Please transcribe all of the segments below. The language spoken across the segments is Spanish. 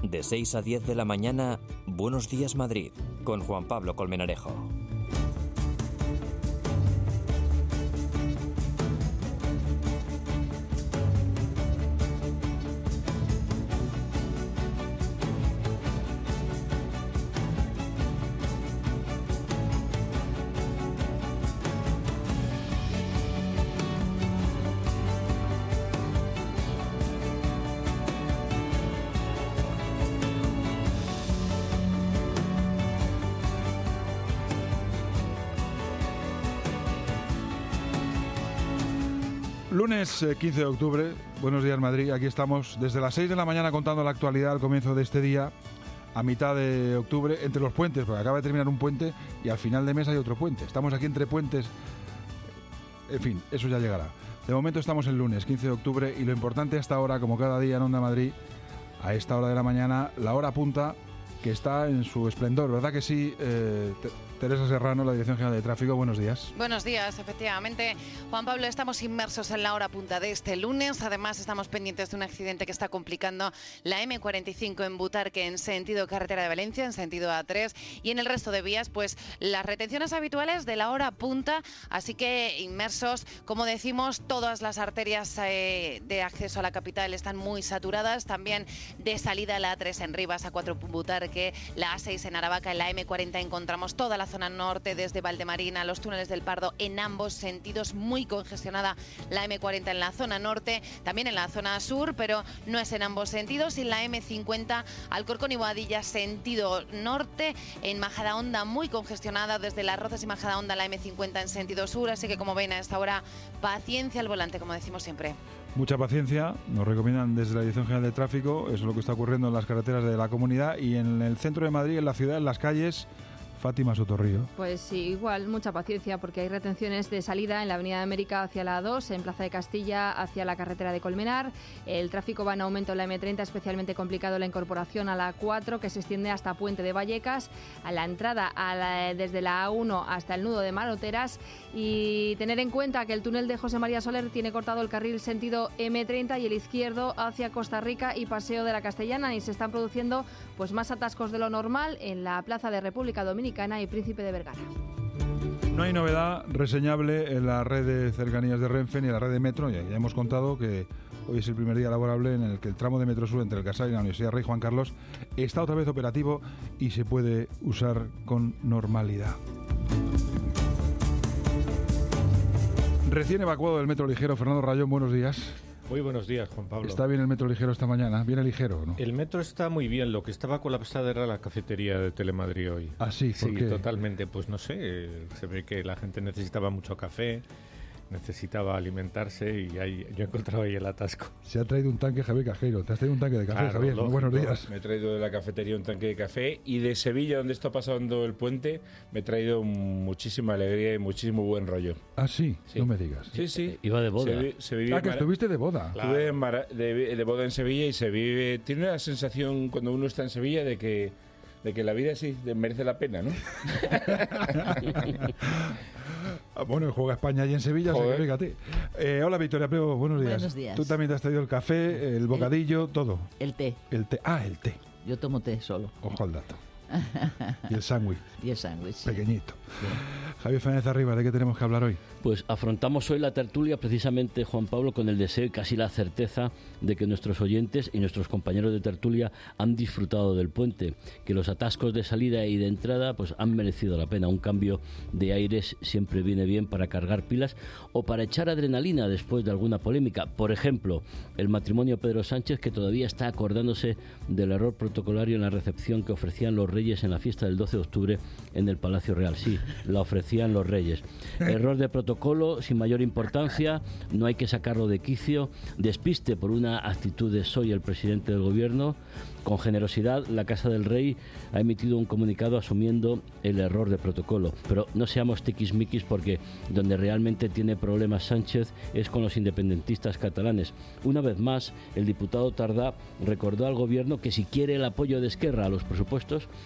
De 6 a 10 de la mañana, Buenos Días Madrid, con Juan Pablo Colmenarejo. Lunes 15 de octubre, Buenos Días Madrid, aquí estamos desde las 6 de la mañana contando la actualidad al comienzo de este día, a mitad de octubre, entre los puentes, porque acaba de terminar un puente y al final de mes hay otro puente. Estamos aquí entre puentes, en fin, eso ya llegará. De momento estamos el lunes 15 de octubre y lo importante hasta ahora, como cada día en Onda Madrid, a esta hora de la mañana, la hora punta, que está en su esplendor, ¿verdad que sí? Teresa Serrano, la Dirección General de Tráfico, buenos días. Buenos días, efectivamente. Juan Pablo, estamos inmersos en la hora punta de este lunes. Además, estamos pendientes de un accidente que está complicando la M45 en Butarque, en sentido carretera de Valencia, en sentido A3. Y en el resto de vías, pues las retenciones habituales de la hora punta. Así que inmersos, como decimos, todas las arterias de acceso a la capital están muy saturadas. También de salida a la A3 en Rivas, A4 Butarque, la A6 en Aravaca, en la M40 encontramos toda la zona norte desde Valdemarina, los túneles del Pardo en ambos sentidos, muy congestionada la M40 en la zona norte, también en la zona sur, pero no es en ambos sentidos, y en la M50 Alcorcón y Boadilla sentido norte, en Majadahonda muy congestionada desde Las Rozas y Majadahonda la M50 en sentido sur, así que como ven a esta hora, paciencia al volante, como decimos siempre. Mucha paciencia, nos recomiendan desde la Dirección General de Tráfico, eso es lo que está ocurriendo en las carreteras de la comunidad y en el centro de Madrid, en la ciudad, en las calles. Fátima Sotorrío. Pues sí, igual, mucha paciencia porque hay retenciones de salida en la Avenida de América hacia la A2, en Plaza de Castilla hacia la carretera de Colmenar. El tráfico va en aumento en la M30, especialmente complicado la incorporación a la A4, que se extiende hasta Puente de Vallecas, a la entrada desde la A1 hasta el nudo de Manoteras, y tener en cuenta que el túnel de José María Soler tiene cortado el carril sentido M30 y el izquierdo hacia Costa Rica y Paseo de la Castellana, y se están produciendo pues más atascos de lo normal en la Plaza de República Dominicana y Príncipe de Vergara. No hay novedad reseñable en la red de cercanías de Renfe ni en la red de Metro. Ya hemos contado que hoy es el primer día laborable en el que el tramo de Metro Sur entre el Casal y la Universidad Rey Juan Carlos está otra vez operativo y se puede usar con normalidad. Recién evacuado del metro ligero, Fernando Rayón, buenos días. Muy buenos días, Juan Pablo. ¿Está bien el metro ligero esta mañana? ¿Viene ligero o no? El metro está muy bien. Lo que estaba colapsada era la cafetería de Telemadrid hoy. ¿Ah, sí? ¿Por qué? Totalmente. Pues no sé, se ve que la gente necesitaba mucho café, necesitaba alimentarse y yo he encontrado ahí el atasco. Se ha traído un tanque Javier Cajero. ¿Te has traído un tanque de café, claro, Javier? Lógico. Buenos días. Me he traído de la cafetería un tanque de café y de Sevilla, donde está pasando el puente, me he traído muchísima alegría y muchísimo buen rollo. ¿Ah, sí? Sí. No me digas. Sí. Iba de boda. Que estuviste de boda. Claro. Estuve de boda en Sevilla y se vive... Tiene una sensación cuando uno está en Sevilla de que la vida sí merece la pena, ¿no? Bueno, juega España allí en Sevilla, o sea que fíjate. Hola Victoria Prego, buenos días. Buenos días. Tú también te has traído el café, el bocadillo, todo. El té. El té. Ah, el té. Yo tomo té solo. Ojo al dato. Y el sándwich. Y el sándwich, sí. Pequeñito. Bien. Javier Fernández Arriba, ¿de qué tenemos que hablar hoy? Pues afrontamos hoy la tertulia precisamente, Juan Pablo, con el deseo y casi la certeza de que nuestros oyentes y nuestros compañeros de tertulia han disfrutado del puente, que los atascos de salida y de entrada pues han merecido la pena. Un cambio de aires siempre viene bien para cargar pilas o para echar adrenalina después de alguna polémica. Por ejemplo, el matrimonio Pedro Sánchez, que todavía está acordándose del error protocolario en la recepción que ofrecían los Reyes en la fiesta del 12 de octubre en el Palacio Real. Sí, la ofrecían los Reyes. Error de protocolo sin mayor importancia, no hay que sacarlo de quicio. Despiste por una actitud de soy el presidente del gobierno. Con generosidad, la Casa del Rey ha emitido un comunicado asumiendo el error de protocolo. Pero no seamos tiquismiquis, porque donde realmente tiene problemas Sánchez es con los independentistas catalanes. Una vez más, el diputado Tardá recordó al gobierno que si quiere el apoyo de Esquerra a los presupuestos,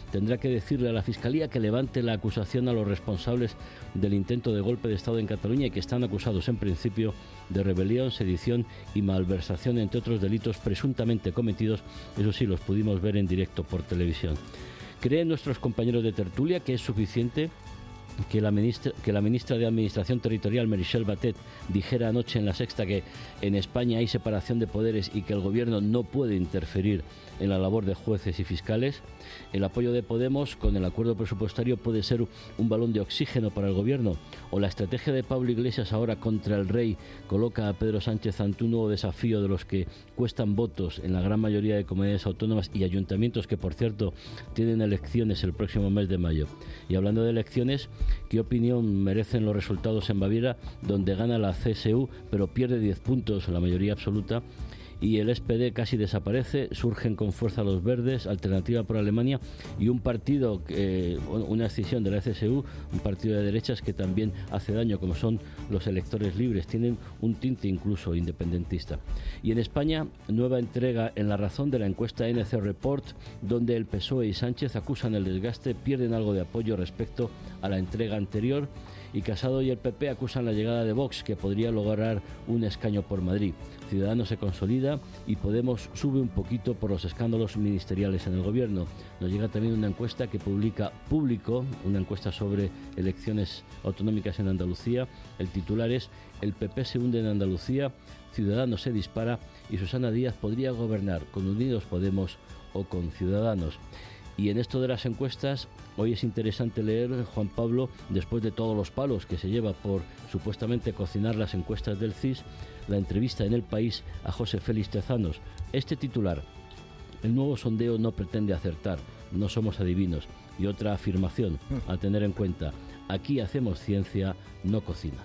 tendrá que decirle a la Fiscalía que levante la acusación a los responsables del intento de golpe de Estado en Cataluña y que están acusados en principio de rebelión, sedición y malversación, entre otros delitos presuntamente cometidos. Eso sí, los pudimos ver en directo por televisión. ¿Creen nuestros compañeros de tertulia que es suficiente que la ministra de Administración Territorial, Meritxell Batet, dijera anoche en La Sexta que en España hay separación de poderes y que el Gobierno no puede interferir en la labor de jueces y fiscales? ¿El apoyo de Podemos con el acuerdo presupuestario puede ser un balón de oxígeno para el Gobierno? ¿O la estrategia de Pablo Iglesias ahora contra el rey coloca a Pedro Sánchez ante un nuevo desafío de los que cuestan votos en la gran mayoría de comunidades autónomas y ayuntamientos que, por cierto, tienen elecciones el próximo mes de mayo? Y hablando de elecciones, ¿qué opinión merecen los resultados en Baviera, donde gana la CSU pero pierde 10 puntos, la mayoría absoluta? Y el SPD casi desaparece, surgen con fuerza los verdes, Alternativa por Alemania y un partido, una escisión de la CSU, un partido de derechas que también hace daño, como son los electores libres, tienen un tinte incluso independentista. Y en España, nueva entrega en La Razón de la encuesta NC Report, donde el PSOE y Sánchez acusan el desgaste, pierden algo de apoyo respecto a la entrega anterior, y Casado y el PP acusan la llegada de Vox, que podría lograr un escaño por Madrid. Ciudadanos se consolida y Podemos sube un poquito por los escándalos ministeriales en el Gobierno. Nos llega también una encuesta que publica Público, una encuesta sobre elecciones autonómicas en Andalucía. El titular es: el PP se hunde en Andalucía, Ciudadanos se dispara y Susana Díaz podría gobernar con Unidos Podemos o con Ciudadanos. Y en esto de las encuestas, hoy es interesante leer, Juan Pablo, después de todos los palos que se lleva por supuestamente cocinar las encuestas del CIS, la entrevista en El País a José Félix Tezanos. Este titular: el nuevo sondeo no pretende acertar, no somos adivinos. Y otra afirmación a tener en cuenta: aquí hacemos ciencia, no cocina.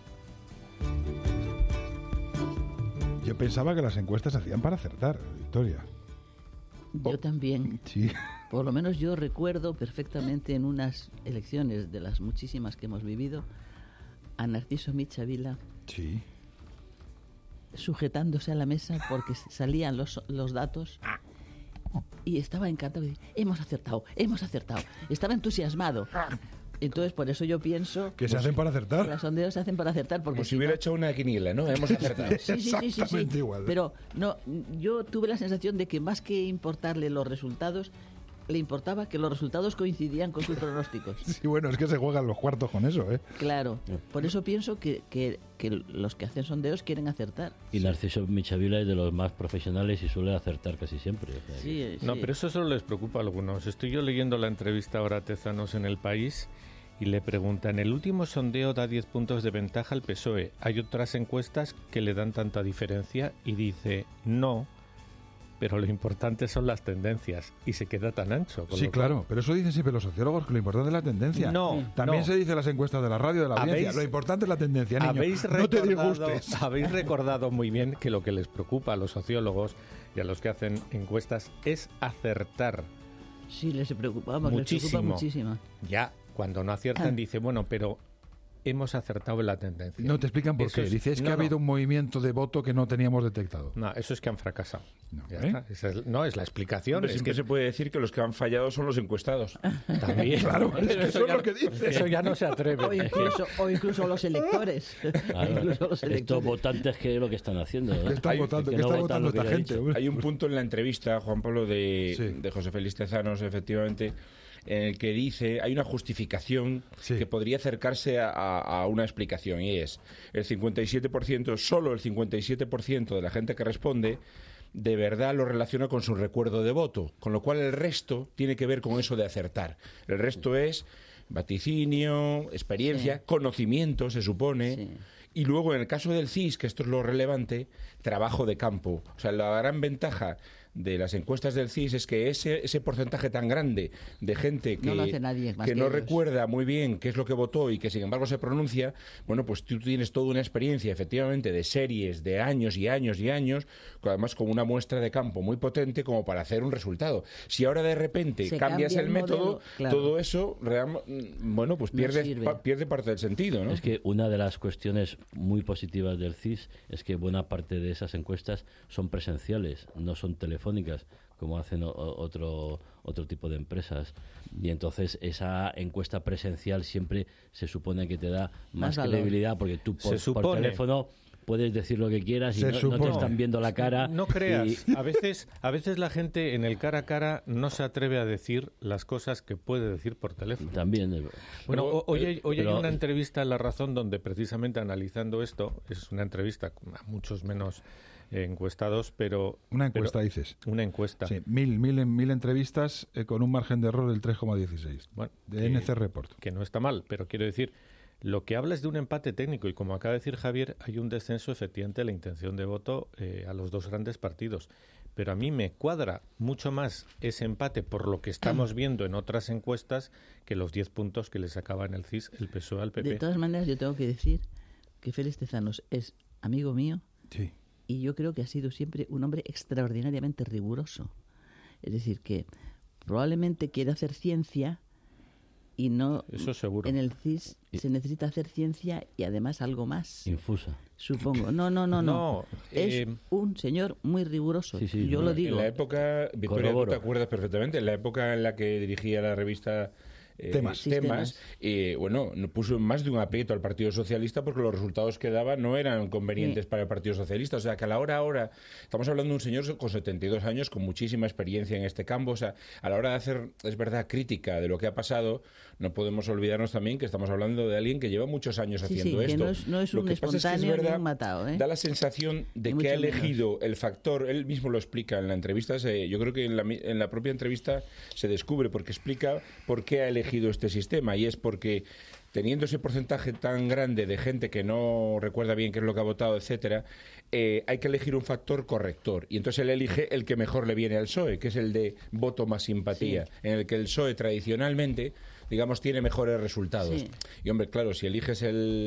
Yo pensaba que las encuestas se hacían para acertar, Victoria. Yo también. Sí. Por lo menos yo recuerdo perfectamente en unas elecciones de las muchísimas que hemos vivido a Narciso Michavila Sí. sujetándose a la mesa porque salían los datos y estaba encantado. Hemos acertado. Estaba entusiasmado. Entonces, por eso yo pienso Que se hacen para acertar. que los sondeos se hacen para acertar. Porque Como si hubiera hecho una quiniela, ¿no? Hemos acertado. Sí. Exactamente igual. Pero no, yo tuve la sensación de que más que importarle los resultados, le importaba que los resultados coincidían con sus pronósticos. Sí, bueno, es que se juegan los cuartos con eso, ¿eh? Claro. Por eso pienso que los que hacen sondeos quieren acertar. Y Narciso Michavila es de los más profesionales y suele acertar casi siempre. O sea, Sí, No, sí. pero eso solo les preocupa a algunos. Estoy yo leyendo la entrevista ahora a Tezanos en El País y le preguntan: el último sondeo da 10 puntos de ventaja al PSOE. ¿Hay otras encuestas que le dan tanta diferencia? Y dice: no, pero lo importante son las tendencias. Y se queda tan ancho. con Sí, lo cual- claro, pero eso dicen siempre los sociólogos, que lo importante es la tendencia. No, También no. se dice en las encuestas de la radio, de la audiencia, ¿Habéis- lo importante es la tendencia, niño. Habéis No te recordado, disgustes. habéis recordado muy bien que lo que les preocupa a los sociólogos y a los que hacen encuestas es acertar. Sí, les preocupa muchísimo. Ya, cuando no aciertan, dice, bueno, pero hemos acertado en la tendencia. No te explican por Eso qué. es- Dices que no, ha habido no. un movimiento de voto que no teníamos detectado. No, eso es que han fracasado. No, Ya ¿eh? está. No, es la explicación. Hombre, Es siempre que se puede decir que los que han fallado son los encuestados. también. Claro, es que Pero eso es ya- lo que dice. Eso ya no se atreve. O incluso los electores. claro, Incluso los estos electores. votantes, ¿qué es lo que están haciendo? ¿Qué están Hay- votando, que qué no está votan votando lo que esta ya he gente? dicho. hombre? Hay un punto en la entrevista, Juan Pablo, Sí. de José Félix Tezanos, efectivamente, en el que dice, hay una justificación Sí. que podría acercarse a una explicación, y es el 57%, solo el 57% de la gente que responde de verdad lo relaciona con su recuerdo de voto, con lo cual el resto tiene que ver con eso de acertar. El resto es vaticinio, experiencia, Sí. conocimiento, se supone. Sí. Y luego, en el caso del CIS, que esto es lo relevante, trabajo de campo. O sea, la gran ventaja de las encuestas del CIS es que ese porcentaje tan grande de gente que No lo hace nadie más que que no ellos. recuerda muy bien qué es lo que votó y que sin embargo se pronuncia, bueno, pues tú tienes toda una experiencia efectivamente de series de años y años y años, además con una muestra de campo muy potente como para hacer un resultado. Si ahora de repente Se cambias cambia el el método, modelo, claro. todo eso, bueno, pues No pierde, sirve. pierde parte del sentido, ¿no? Es que una de las cuestiones muy positivas del CIS es que buena parte de esas encuestas son presenciales, no son telefónicas. telefónicas, como hacen otro tipo de empresas. Y entonces esa encuesta presencial siempre se supone que te da más credibilidad, porque tú por teléfono puedes decir lo que quieras y no te están viendo la cara. No creas. A veces la gente en el cara a cara no se atreve a decir las cosas que puede decir por teléfono. También. Bueno, hoy hay una entrevista en La Razón donde precisamente analizando esto, es una entrevista a muchos menos encuestados, pero... Una encuesta, dices. Una encuesta. Sí, mil entrevistas con un margen de error del 3,16. Bueno, de NC Report. Que no está mal, pero quiero decir... Lo que habla es de un empate técnico y, como acaba de decir Javier, hay un descenso efectivamente de la intención de voto a los dos grandes partidos. Pero a mí me cuadra mucho más ese empate por lo que estamos viendo en otras encuestas que los 10 puntos que le sacaban el CIS, el PSOE al PP. De todas maneras, yo tengo que decir que Félix Tezanos es amigo mío y yo creo que ha sido siempre un hombre extraordinariamente riguroso. Es decir, que probablemente quiere hacer ciencia... Y no, eso seguro. En el CIS se necesita hacer ciencia y además algo más. Infusa. Supongo. No. Es un señor muy riguroso. Sí, yo lo digo. En la época, Victoria, tú te acuerdas perfectamente, en la época en la que dirigía la revista... Temas. Bueno, puso más de un aprieto al Partido Socialista porque los resultados que daba no eran convenientes para el Partido Socialista. O sea, que a la hora ahora, estamos hablando de un señor con 72 años, con muchísima experiencia en este campo. O sea, a la hora de hacer, es verdad, crítica de lo que ha pasado, no podemos olvidarnos también que estamos hablando de alguien que lleva muchos años haciendo esto. Que no es un espontáneo ni un matado. Da la sensación de que ha elegido el factor, él mismo lo explica en la entrevista, yo creo que en la propia entrevista se descubre, porque explica por qué ha elegido este sistema, y es porque teniendo ese porcentaje tan grande de gente que no recuerda bien qué es lo que ha votado, etcétera, hay que elegir un factor corrector, y entonces él elige el que mejor le viene al PSOE, que es el de voto más simpatía, en el que el PSOE tradicionalmente, digamos, tiene mejores resultados. Y hombre, claro, si eliges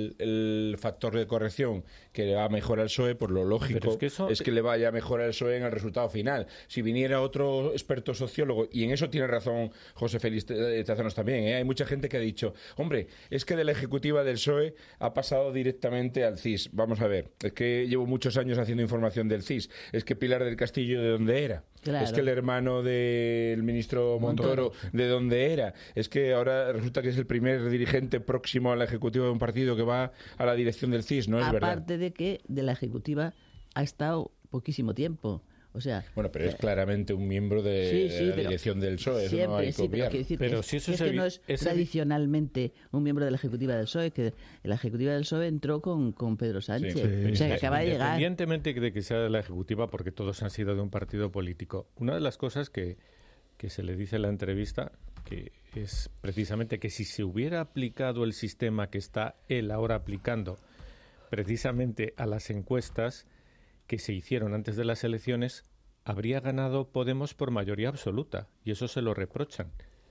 el factor de corrección que le va mejor al PSOE, pues lo lógico es que le vaya mejor al PSOE en el resultado final. Si viniera otro experto sociólogo, y en eso tiene razón José Félix Tezanos también, hay mucha gente que ha dicho, hombre, es que de la ejecutiva del PSOE ha pasado directamente al CIS. Vamos a ver, es que llevo muchos años haciendo información del CIS. Es que Pilar del Castillo, ¿de dónde era? Claro. Es que el hermano del ministro Montoro, ¿de dónde era? Es que ahora resulta que es el primer dirigente próximo a la ejecutiva de un partido que va a la dirección del CIS, ¿no es verdad? Aparte de que de la ejecutiva ha estado poquísimo tiempo. O sea, bueno, pero es claramente un miembro de la dirección del PSOE, eso no hay que obviar. Pero si eso no es tradicionalmente un miembro de la ejecutiva del PSOE, que la ejecutiva del PSOE entró con Pedro Sánchez, o sea, que acaba de llegar. Independientemente de que sea de la ejecutiva, porque todos han sido de un partido político, una de las cosas que se le dice en la entrevista, que es precisamente que si se hubiera aplicado el sistema que está él ahora aplicando precisamente a las encuestas que se hicieron antes de las elecciones, habría ganado Podemos por mayoría absoluta, y eso se lo reprochan.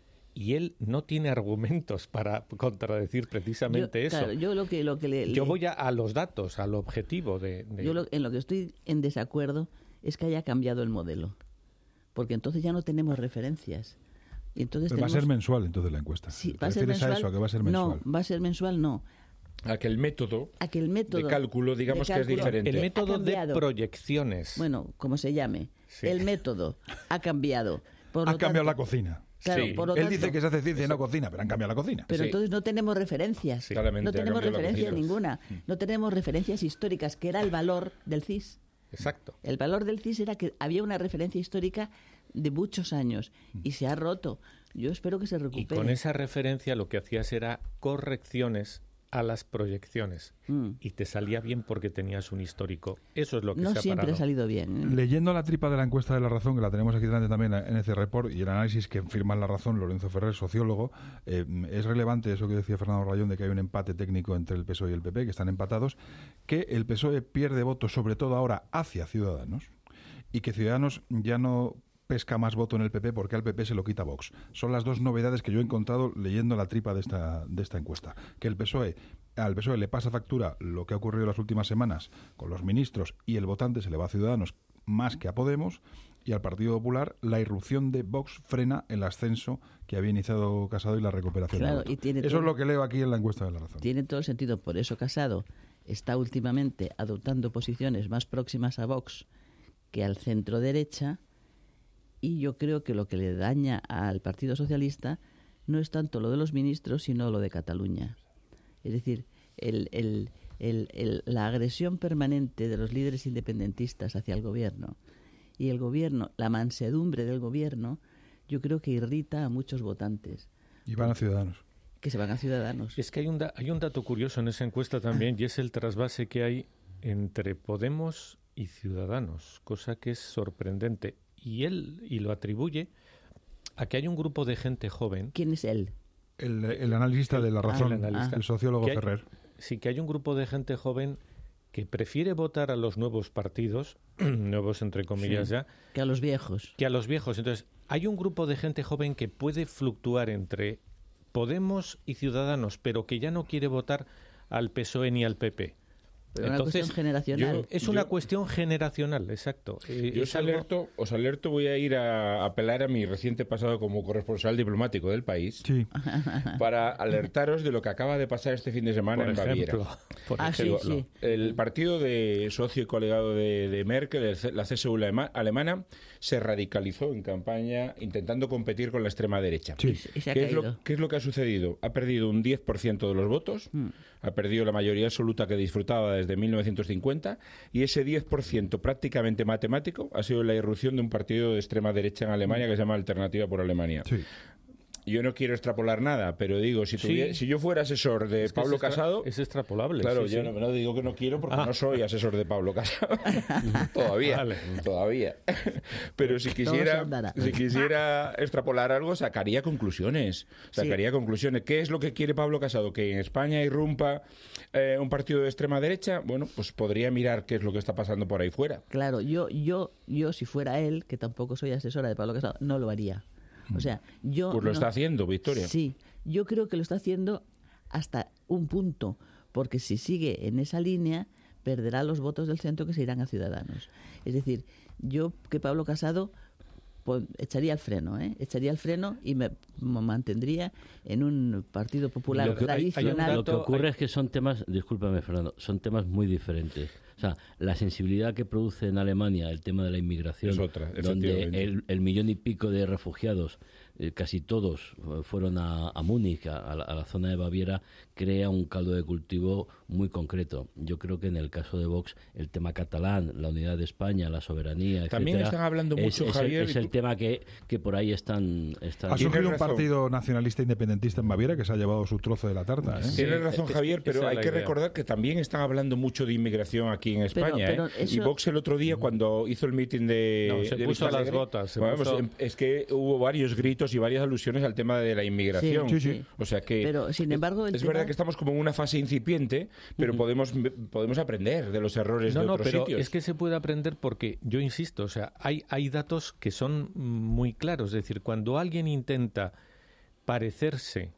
Y él no tiene argumentos para contradecir precisamente eso. Claro, yo voy a los datos, a lo objetivo Yo en lo que estoy en desacuerdo es que haya cambiado el modelo, porque entonces ya no tenemos referencias. Y entonces va a ser mensual entonces la encuesta. Sí, ¿va a ser mensual? A eso, a que va a ser mensual? No, va a ser mensual, no. A que el método de cálculo, digamos que es diferente. El método de proyecciones. Bueno, como se llame. Sí. El método ha cambiado. Ha cambiado la cocina. Claro, sí. Él dice que se hace ciencia y no cocina, pero han cambiado la cocina. Pero entonces no tenemos referencias. Sí, no tenemos referencias ninguna. No tenemos referencias históricas, que era el valor del CIS. Exacto. El valor del CIS era que había una referencia histórica de muchos años y se ha roto. Yo espero que se recupere. Y con esa referencia lo que hacías era correcciones a las proyecciones y te salía bien porque tenías un histórico. Eso es lo que se ha parado. No siempre ha salido bien. Leyendo la tripa de la encuesta de La Razón, que la tenemos aquí delante también en ese report, y el análisis que firma en La Razón Lorenzo Ferrer, sociólogo, es relevante eso que decía Fernando Rayón, de que hay un empate técnico entre el PSOE y el PP, que están empatados, que el PSOE pierde votos, sobre todo ahora, hacia Ciudadanos, y que Ciudadanos ya no pesca más voto en el PP porque al PP se lo quita Vox. Son las dos novedades que yo he encontrado leyendo la tripa de esta encuesta. Que al PSOE le pasa factura lo que ha ocurrido las últimas semanas con los ministros, y el votante se le va a Ciudadanos más que a Podemos, y al Partido Popular la irrupción de Vox frena el ascenso que había iniciado Casado y la recuperación de voto. Eso es lo que leo aquí en la encuesta de La Razón. Tiene todo el sentido. Por eso Casado está últimamente adoptando posiciones más próximas a Vox que al centro derecha, Y yo creo que lo que le daña al Partido Socialista no es tanto lo de los ministros, sino lo de Cataluña. Es decir, la agresión permanente de los líderes independentistas hacia el gobierno y el gobierno, la mansedumbre del gobierno, yo creo que irrita a muchos votantes. Y van a Ciudadanos. Que se van a Ciudadanos. Es que hay un dato curioso en esa encuesta también, y es el trasvase que hay entre Podemos y Ciudadanos, cosa que es sorprendente. Y lo atribuye a que hay un grupo de gente joven. ¿Quién es él? El analista de La Razón, el sociólogo Ferrer. Sí, que hay un grupo de gente joven que prefiere votar a los nuevos partidos, nuevos entre comillas ya, que a los viejos. Entonces, hay un grupo de gente joven que puede fluctuar entre Podemos y Ciudadanos, pero que ya no quiere votar al PSOE ni al PP. Pero entonces, una cuestión generacional. Es una cuestión generacional, exacto. Yo os alerto, voy a ir a apelar a mi reciente pasado como corresponsal diplomático del país, para alertaros de lo que acaba de pasar este fin de semana en Baviera. Por ejemplo. Sí. El partido de socio y colegado de Merkel, la CSU alemana, se radicalizó en campaña intentando competir con la extrema derecha. Sí. ¿Qué es lo que ha sucedido? Ha perdido un 10% de los votos, ha perdido la mayoría absoluta que disfrutaba desde 1950, y ese 10% prácticamente matemático ha sido la irrupción de un partido de extrema derecha en Alemania que se llama Alternativa por Alemania. Sí. Yo no quiero extrapolar nada, pero digo, si yo fuera asesor de Pablo Casado... Es extrapolable. Claro, yo no digo que no quiero porque no soy asesor de Pablo Casado. Todavía. Pero si quisiera extrapolar algo, sacaría conclusiones. ¿Qué es lo que quiere Pablo Casado? ¿Que en España irrumpa un partido de extrema derecha? Bueno, pues podría mirar qué es lo que está pasando por ahí fuera. Claro, yo si fuera él, que tampoco soy asesora de Pablo Casado, no lo haría. O sea, Pues lo está haciendo, Victoria. Sí, yo creo que lo está haciendo hasta un punto, porque si sigue en esa línea, perderá los votos del centro que se irán a Ciudadanos. Es decir, yo que Pablo Casado pues, echaría el freno y me mantendría en un Partido Popular tradicional. Lo que ocurre es que son temas, discúlpame Fernando, son temas muy diferentes. O sea, la sensibilidad que produce en Alemania el tema de la inmigración, es otra, donde el millón y pico de refugiados, casi todos fueron a Múnich, a la zona de Baviera, crea un caldo de cultivo muy concreto. Yo creo que en el caso de Vox, el tema catalán, la unidad de España, la soberanía, también etcétera, están hablando mucho, Javier. Es el tema que por ahí están. Ha surgido un partido nacionalista independentista en Baviera que se ha llevado su trozo de la tarta. Tienes razón, Javier, pero hay que recordar que también están hablando mucho de inmigración aquí en España. Pero eso... Y Vox el otro día, cuando hizo el mitin se puso a las botas. Es que hubo varios gritos y varias alusiones al tema de la inmigración. Sí. O sea que pero, sin embargo, es verdad que estamos como en una fase incipiente, pero podemos aprender de los errores de otros sitios. Pero es que se puede aprender porque, yo insisto, o sea, hay datos que son muy claros. Es decir, cuando alguien intenta parecerse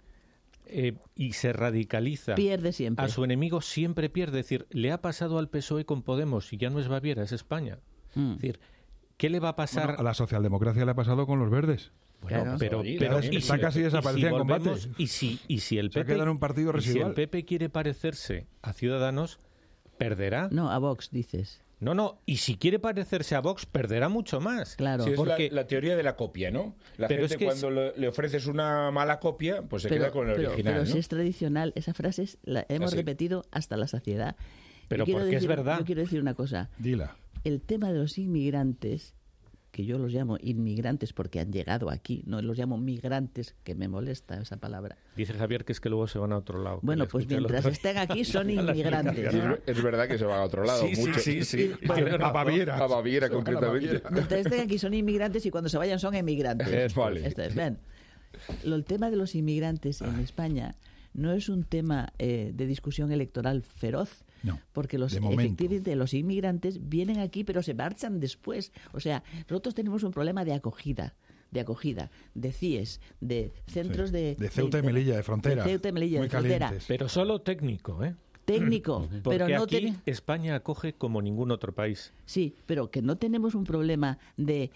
y se radicaliza, pierde siempre. A su enemigo, siempre pierde. Es decir, le ha pasado al PSOE con Podemos y ya no es Baviera, es España. Es decir, ¿qué le va a pasar? Bueno, a la socialdemocracia le ha pasado con los verdes. Bueno, claro. pero está casi desaparecida en combate. Y si el PP queda en un partido residual. Si el PP quiere parecerse a Ciudadanos, perderá. No, a Vox dices. No, y si quiere parecerse a Vox, perderá mucho más. Claro. Sí, es la teoría de la copia, ¿no? La gente es que cuando le ofreces una mala copia, pues se queda con el original, pero ¿no? si es tradicional, esa frase la hemos repetido hasta la saciedad. Pero porque es verdad. Yo quiero decir una cosa. Dila. El tema de los inmigrantes, que yo los llamo inmigrantes porque han llegado aquí, no los llamo migrantes, que me molesta esa palabra. Dice Javier que es que luego se van a otro lado. Bueno, pues mientras estén aquí son inmigrantes. Es verdad que se van a otro lado. Sí. A Baviera. A Baviera, concretamente. Mientras estén aquí son inmigrantes y cuando se vayan son emigrantes. Vale. Ven, el tema de los inmigrantes en España no es un tema de discusión electoral feroz. No, porque efectivamente los inmigrantes vienen aquí pero se marchan después. O sea, nosotros tenemos un problema de acogida, de CIES, de centros de Ceuta y Melilla, de frontera. De Ceuta y Melilla, muy de frontera. calientes. Pero solo técnico, ¿eh? Técnico, porque pero no España acoge como ningún otro país. Sí, pero que no tenemos un problema de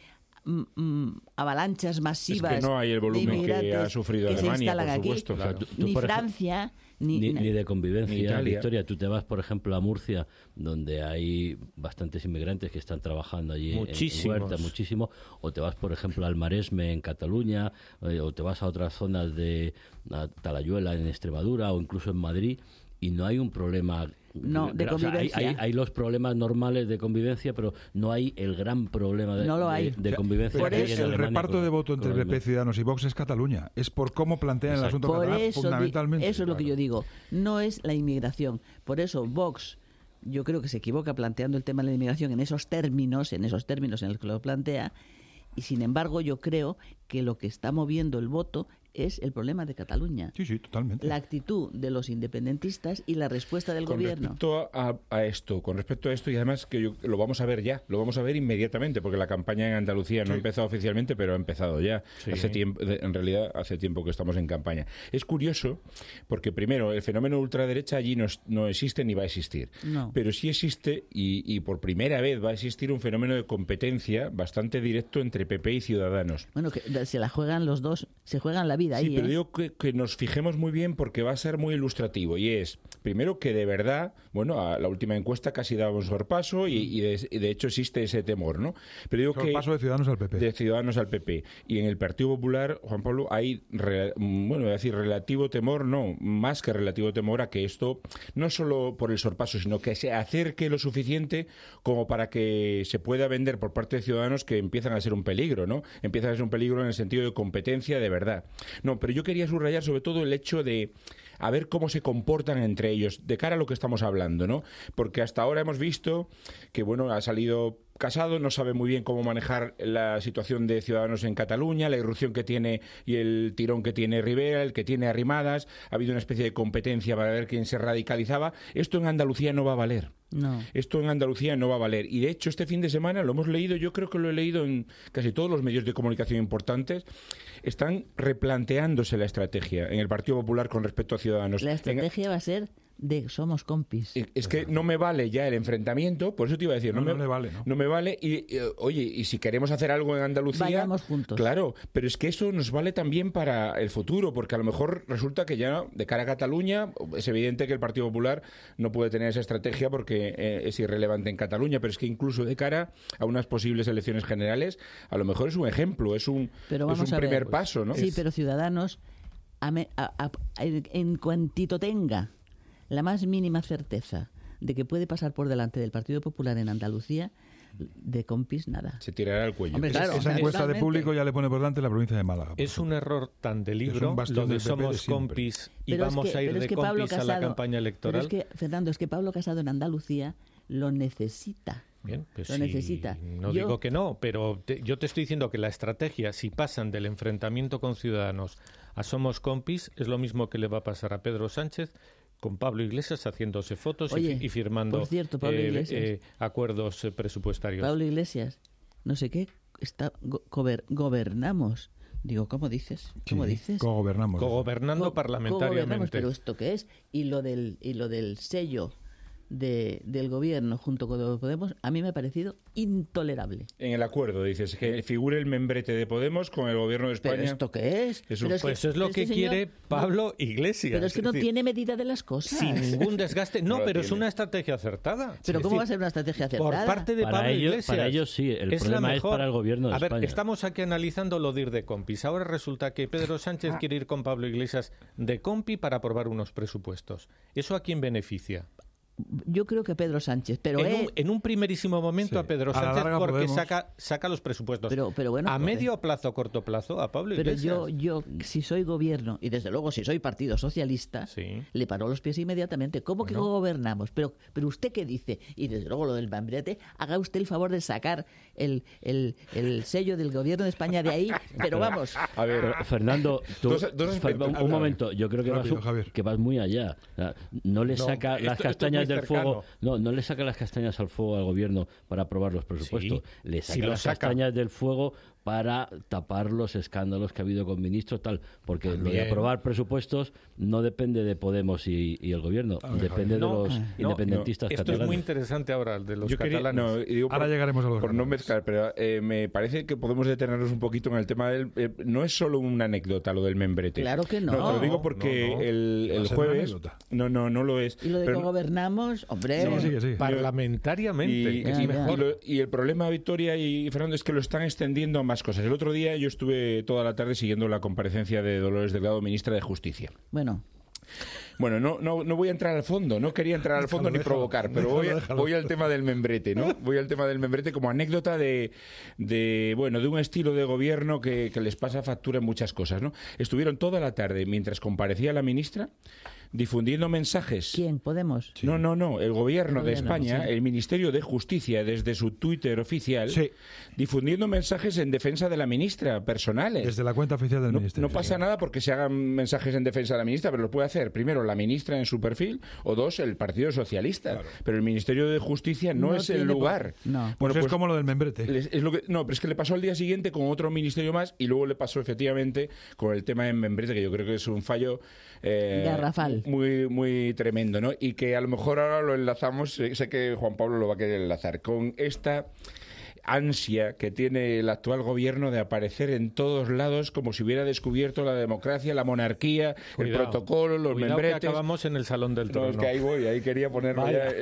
avalanchas masivas. Es que no hay el volumen que ha sufrido Alemania, por supuesto. Aquí, Claro. ni Francia, ni de convivencia. Ni Italia. Victoria, tú te vas, por ejemplo, a Murcia, donde hay bastantes inmigrantes que están trabajando allí en Huerta, muchísimo, o te vas, por ejemplo, al Maresme en Cataluña, o te vas a otras zonas de Talayuela en Extremadura, o incluso en Madrid, y no hay un problema. De convivencia. O sea, hay los problemas normales de convivencia, pero no hay el gran problema de convivencia. Por que hay eso, en el Alemania reparto de voto entre PP, Ciudadanos y Vox es Cataluña. Es por cómo plantean el asunto catalán, fundamentalmente. Eso es lo que yo digo. No es la inmigración. Por eso Vox, yo creo que se equivoca planteando el tema de la inmigración en esos términos en los que lo plantea. Y sin embargo, yo creo que lo que está moviendo el voto es el problema de Cataluña. Sí, totalmente. La actitud de los independentistas y la respuesta del gobierno. Con respecto a esto, y además que lo vamos a ver ya, lo vamos a ver inmediatamente, porque la campaña en Andalucía no ha empezado oficialmente, pero ha empezado ya. Sí. Hace tiempo, en realidad, hace tiempo que estamos en campaña. Es curioso, porque primero, el fenómeno ultraderecha allí no existe ni va a existir. No. Pero sí existe, y por primera vez va a existir un fenómeno de competencia bastante directo entre PP y Ciudadanos. Bueno, que se la juegan los dos, se juegan la vida. Sí, ahí, pero digo que nos fijemos muy bien porque va a ser muy ilustrativo. Y es, primero, que de verdad, a la última encuesta casi daba un sorpaso y de hecho existe ese temor, ¿no? Pero digo sorpaso de Ciudadanos al PP. De Ciudadanos al PP. Y en el Partido Popular, Juan Pablo, hay, relativo temor, más que relativo temor a que esto, no solo por el sorpaso, sino que se acerque lo suficiente como para que se pueda vender por parte de Ciudadanos que empiezan a ser un peligro, ¿no? Empiezan a ser un peligro en el sentido de competencia de verdad. No, pero yo quería subrayar sobre todo el hecho de a ver cómo se comportan entre ellos de cara a lo que estamos hablando, ¿no? Porque hasta ahora hemos visto que, ha salido Casado, no sabe muy bien cómo manejar la situación de Ciudadanos en Cataluña, la irrupción que tiene y el tirón que tiene Rivera, el que tiene Arrimadas. Ha habido una especie de competencia para ver quién se radicalizaba. Esto en Andalucía no va a valer. No. Esto en Andalucía no va a valer. Y de hecho, este fin de semana lo hemos leído, yo creo que lo he leído en casi todos los medios de comunicación importantes, están replanteándose la estrategia en el Partido Popular con respecto a Ciudadanos. La estrategia va a ser de somos compis. Es que no me vale ya el enfrentamiento, por eso te iba a decir, no me vale. Y si queremos hacer algo en Andalucía, vayamos juntos. Claro, pero es que eso nos vale también para el futuro, porque a lo mejor resulta que ya de cara a Cataluña es evidente que el Partido Popular no puede tener esa estrategia porque es irrelevante en Cataluña, pero es que incluso de cara a unas posibles elecciones generales, a lo mejor es un ejemplo, es un primer paso, ¿no? Sí, pero Ciudadanos, en cuantito tenga la más mínima certeza de que puede pasar por delante del Partido Popular en Andalucía, de compis nada. Se tirará al cuello. Hombre, claro, esa encuesta de Público ya le pone por delante la provincia de Málaga. Es un error tan de libro, lo de somos compis y vamos a ir de compis a la campaña electoral. Pero es que, Fernando, es que Pablo Casado en Andalucía lo necesita. Bien, pues lo necesita. No digo que no, pero yo te estoy diciendo que la estrategia, si pasan del enfrentamiento con Ciudadanos a somos compis, es lo mismo que le va a pasar a Pedro Sánchez con Pablo Iglesias haciéndose fotos y firmando por cierto, Pablo Iglesias, acuerdos presupuestarios. Pablo Iglesias, no sé qué, gobernamos. Digo, ¿cómo dices? ¿Cómo dices? Cogobernamos. Cogobernando parlamentariamente. Cogobernamos, pero ¿esto qué es? Y lo del sello del gobierno junto con Podemos, a mí me ha parecido intolerable. En el acuerdo, dices, que figure el membrete de Podemos con el gobierno de España. ¿Pero esto qué es? Pues es lo que quiere Pablo Iglesias. Pero es que no tiene medida de las cosas. Sin ningún desgaste. No, pero es una estrategia acertada. ¿Pero cómo va a ser una estrategia acertada? Por parte de Pablo Iglesias. Para ellos sí, el problema es para el gobierno de España. A ver, estamos aquí analizando lo de ir de compis. Ahora resulta que Pedro Sánchez quiere ir con Pablo Iglesias de compi para aprobar unos presupuestos. ¿Eso a quién beneficia? Yo creo que Pedro Sánchez, pero en un primerísimo momento a Pedro Sánchez porque saca los presupuestos. Pero bueno, a medio plazo, corto plazo, a Pablo Iglesias. Pero yo si soy gobierno y desde luego si soy Partido Socialista, le paro los pies inmediatamente. ¿Cómo que gobernamos? Pero usted qué dice, y desde luego lo del membrete, haga usted el favor de sacar el sello del gobierno de España de ahí, pero vamos. A ver, Fernando, un momento, yo creo que vas muy allá. O sea, no le saca las castañas del fuego. No le saca las castañas al fuego al gobierno para aprobar los presupuestos. Le saca las castañas del fuego para tapar los escándalos que ha habido con ministros, tal, porque También. lo de aprobar presupuestos no depende de Podemos y el gobierno, depende de los independentistas esto catalanes. es muy interesante ahora, el de los catalanes. Ahora llegaremos a los por no mezclar, pero me parece que podemos detenernos un poquito en el tema del... no es solo una anécdota lo del membrete. Claro que no. No, te lo digo porque el jueves... No lo es. Y lo de que gobernamos, hombre... Sí. Parlamentariamente, que es mejor. Y el problema, Victoria y Fernando, es que lo están extendiendo a más cosas. El otro día yo estuve toda la tarde siguiendo la comparecencia de Dolores Delgado, ministra de Justicia. Bueno, no voy a entrar al fondo, no quería entrar al fondo ni provocar, pero voy al tema del membrete, ¿no? Voy al tema del membrete como anécdota de un estilo de gobierno que les pasa factura en muchas cosas, ¿no? Estuvieron toda la tarde, mientras comparecía la ministra, difundiendo mensajes. ¿Quién? ¿Podemos? Sí. No, el gobierno de España, sí. el Ministerio de Justicia, desde su Twitter oficial, difundiendo mensajes en defensa de la ministra, personales. Desde la cuenta oficial del Ministerio. No pasa nada porque se hagan mensajes en defensa de la ministra, pero lo puede hacer, primero, la ministra en su perfil, o dos, el Partido Socialista. Claro. Pero el Ministerio de Justicia no es el lugar. No. Pues es como lo del membrete. Pero es que le pasó al día siguiente con otro ministerio más, y luego le pasó efectivamente con el tema en membrete, que yo creo que es un fallo garrafal, muy, muy tremendo, ¿no? Y que a lo mejor ahora lo enlazamos, sé que Juan Pablo lo va a querer enlazar, con esta ansia que tiene el actual gobierno de aparecer en todos lados como si hubiera descubierto la democracia, la monarquía, el protocolo, los membretes. Que acabamos en el Salón del Trono. No, es que ahí voy, ahí quería ponerlo.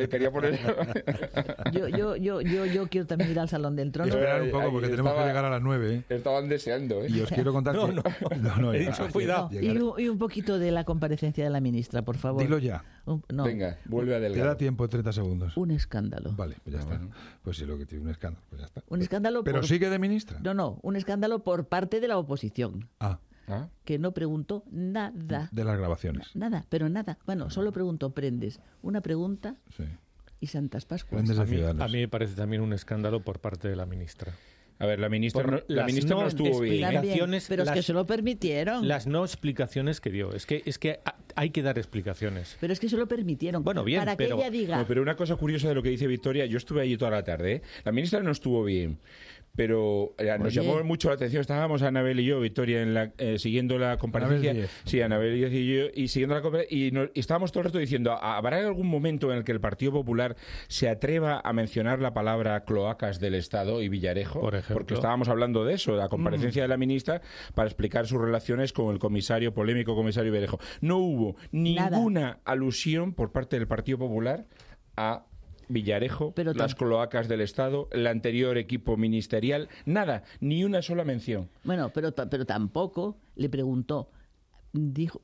Yo quiero también ir al Salón del Trono. Esperar un poco porque tenemos que llegar a las 9. Estaban deseando, ¿eh? Y os quiero contar He dicho cuidado. Y un poquito de la comparecencia de la ministra, por favor. Dilo ya. Venga, vuelve a Delgado. Te da tiempo, 30 segundos. Un escándalo. Vale, pues ya está. Pues sí, lo que tiene un escándalo, pues ya está. Un escándalo. Pero sigue de ministra. No, un escándalo por parte de la oposición. Que no preguntó nada. De las grabaciones. Nada, pero nada. Bueno, solo preguntó Prendes. Una pregunta y Santas Pascuas. A mí me parece también un escándalo por parte de la ministra. A ver, la ministra no estuvo bien. Pero es que se lo permitieron. Las no explicaciones que dio. Es que hay que dar explicaciones. Pero es que se lo permitieron. Bueno, bien, para que ella diga... No, pero una cosa curiosa de lo que dice Victoria, yo estuve allí toda la tarde, ¿eh? La ministra no estuvo bien, pero nos llamó mucho la atención. Estábamos Anabel y yo, Victoria, siguiendo la comparecencia. Sí, Anabel y yo, y siguiendo la comparecencia, y estábamos todo el rato diciendo, ¿habrá algún momento en el que el Partido Popular se atreva a mencionar la palabra cloacas del Estado y Villarejo? Por ejemplo. Porque estábamos hablando de eso, la comparecencia de la ministra, para explicar sus relaciones con el polémico comisario Villarejo. No hubo ninguna alusión por parte del Partido Popular a Villarejo, las cloacas del Estado, el anterior equipo ministerial, nada, ni una sola mención. Bueno, pero tampoco le preguntó, dijo,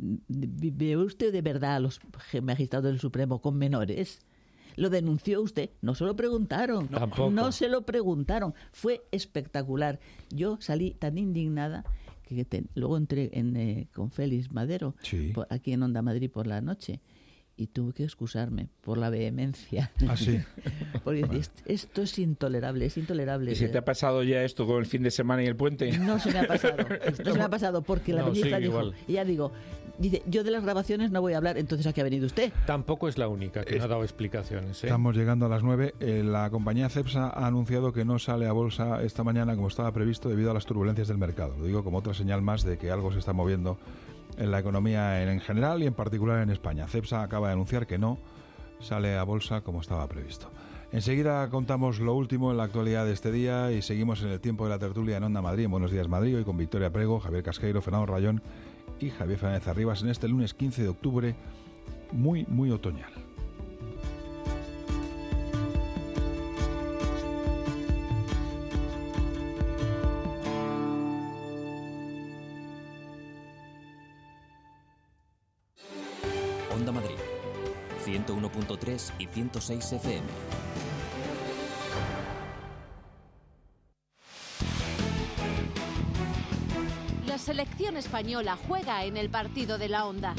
¿ve usted de verdad a los magistrados del Supremo con menores? ¿Lo denunció usted? No se lo preguntaron. No se lo preguntaron. Fue espectacular. Yo salí tan indignada que luego entré con Félix Madero, aquí en Onda Madrid por la noche. Y tuve que excusarme por la vehemencia. ¿Ah, sí? Porque esto es intolerable, es intolerable. ¿Y se te ha pasado ya esto con el fin de semana y el puente? No se me ha pasado. No se me ha pasado porque la ministra dijo... Y ya dice, yo de las grabaciones no voy a hablar, entonces ¿a qué ha venido usted? Tampoco es la única que no ha dado explicaciones. Estamos llegando a las 9. La compañía Cepsa ha anunciado que no sale a bolsa esta mañana como estaba previsto debido a las turbulencias del mercado. Lo digo como otra señal más de que algo se está moviendo en la economía en general y en particular en España. Cepsa acaba de anunciar que no sale a bolsa como estaba previsto. Enseguida contamos lo último en la actualidad de este día y seguimos en el tiempo de la tertulia en Onda Madrid, en Buenos Días Madrid, hoy con Victoria Prego, Javier Casqueiro, Fernando Rayón y Javier Fernández Arribas en este lunes 15 de octubre, muy, muy otoñal. Onda Madrid, 101.3 y 106 FM. La selección española juega en el partido de la Onda.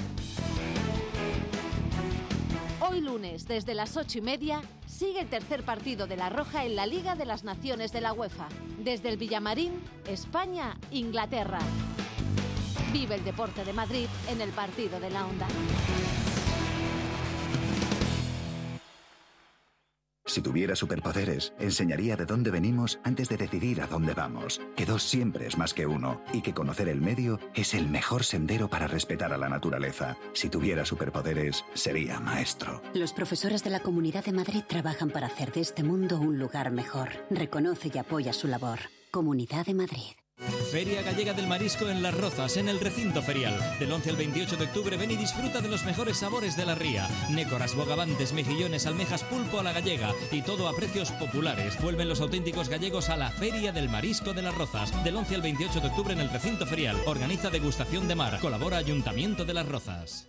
Hoy lunes, desde las 8:30, sigue el tercer partido de La Roja en la Liga de las Naciones de la UEFA. Desde el Villamarín, España, Inglaterra. Vive el deporte de Madrid en el partido de la Onda. Si tuviera superpoderes, enseñaría de dónde venimos antes de decidir a dónde vamos. Que dos siempre es más que uno y que conocer el medio es el mejor sendero para respetar a la naturaleza. Si tuviera superpoderes, sería maestro. Los profesores de la Comunidad de Madrid trabajan para hacer de este mundo un lugar mejor. Reconoce y apoya su labor. Comunidad de Madrid. Feria Gallega del Marisco en Las Rozas, en el recinto ferial. Del 11 al 28 de octubre ven y disfruta de los mejores sabores de la ría. Nécoras, bogavantes, mejillones, almejas, pulpo a la gallega y todo a precios populares. Vuelven los auténticos gallegos a la Feria del Marisco de Las Rozas. Del 11 al 28 de octubre en el recinto ferial. Organiza Degustación de Mar. Colabora Ayuntamiento de Las Rozas.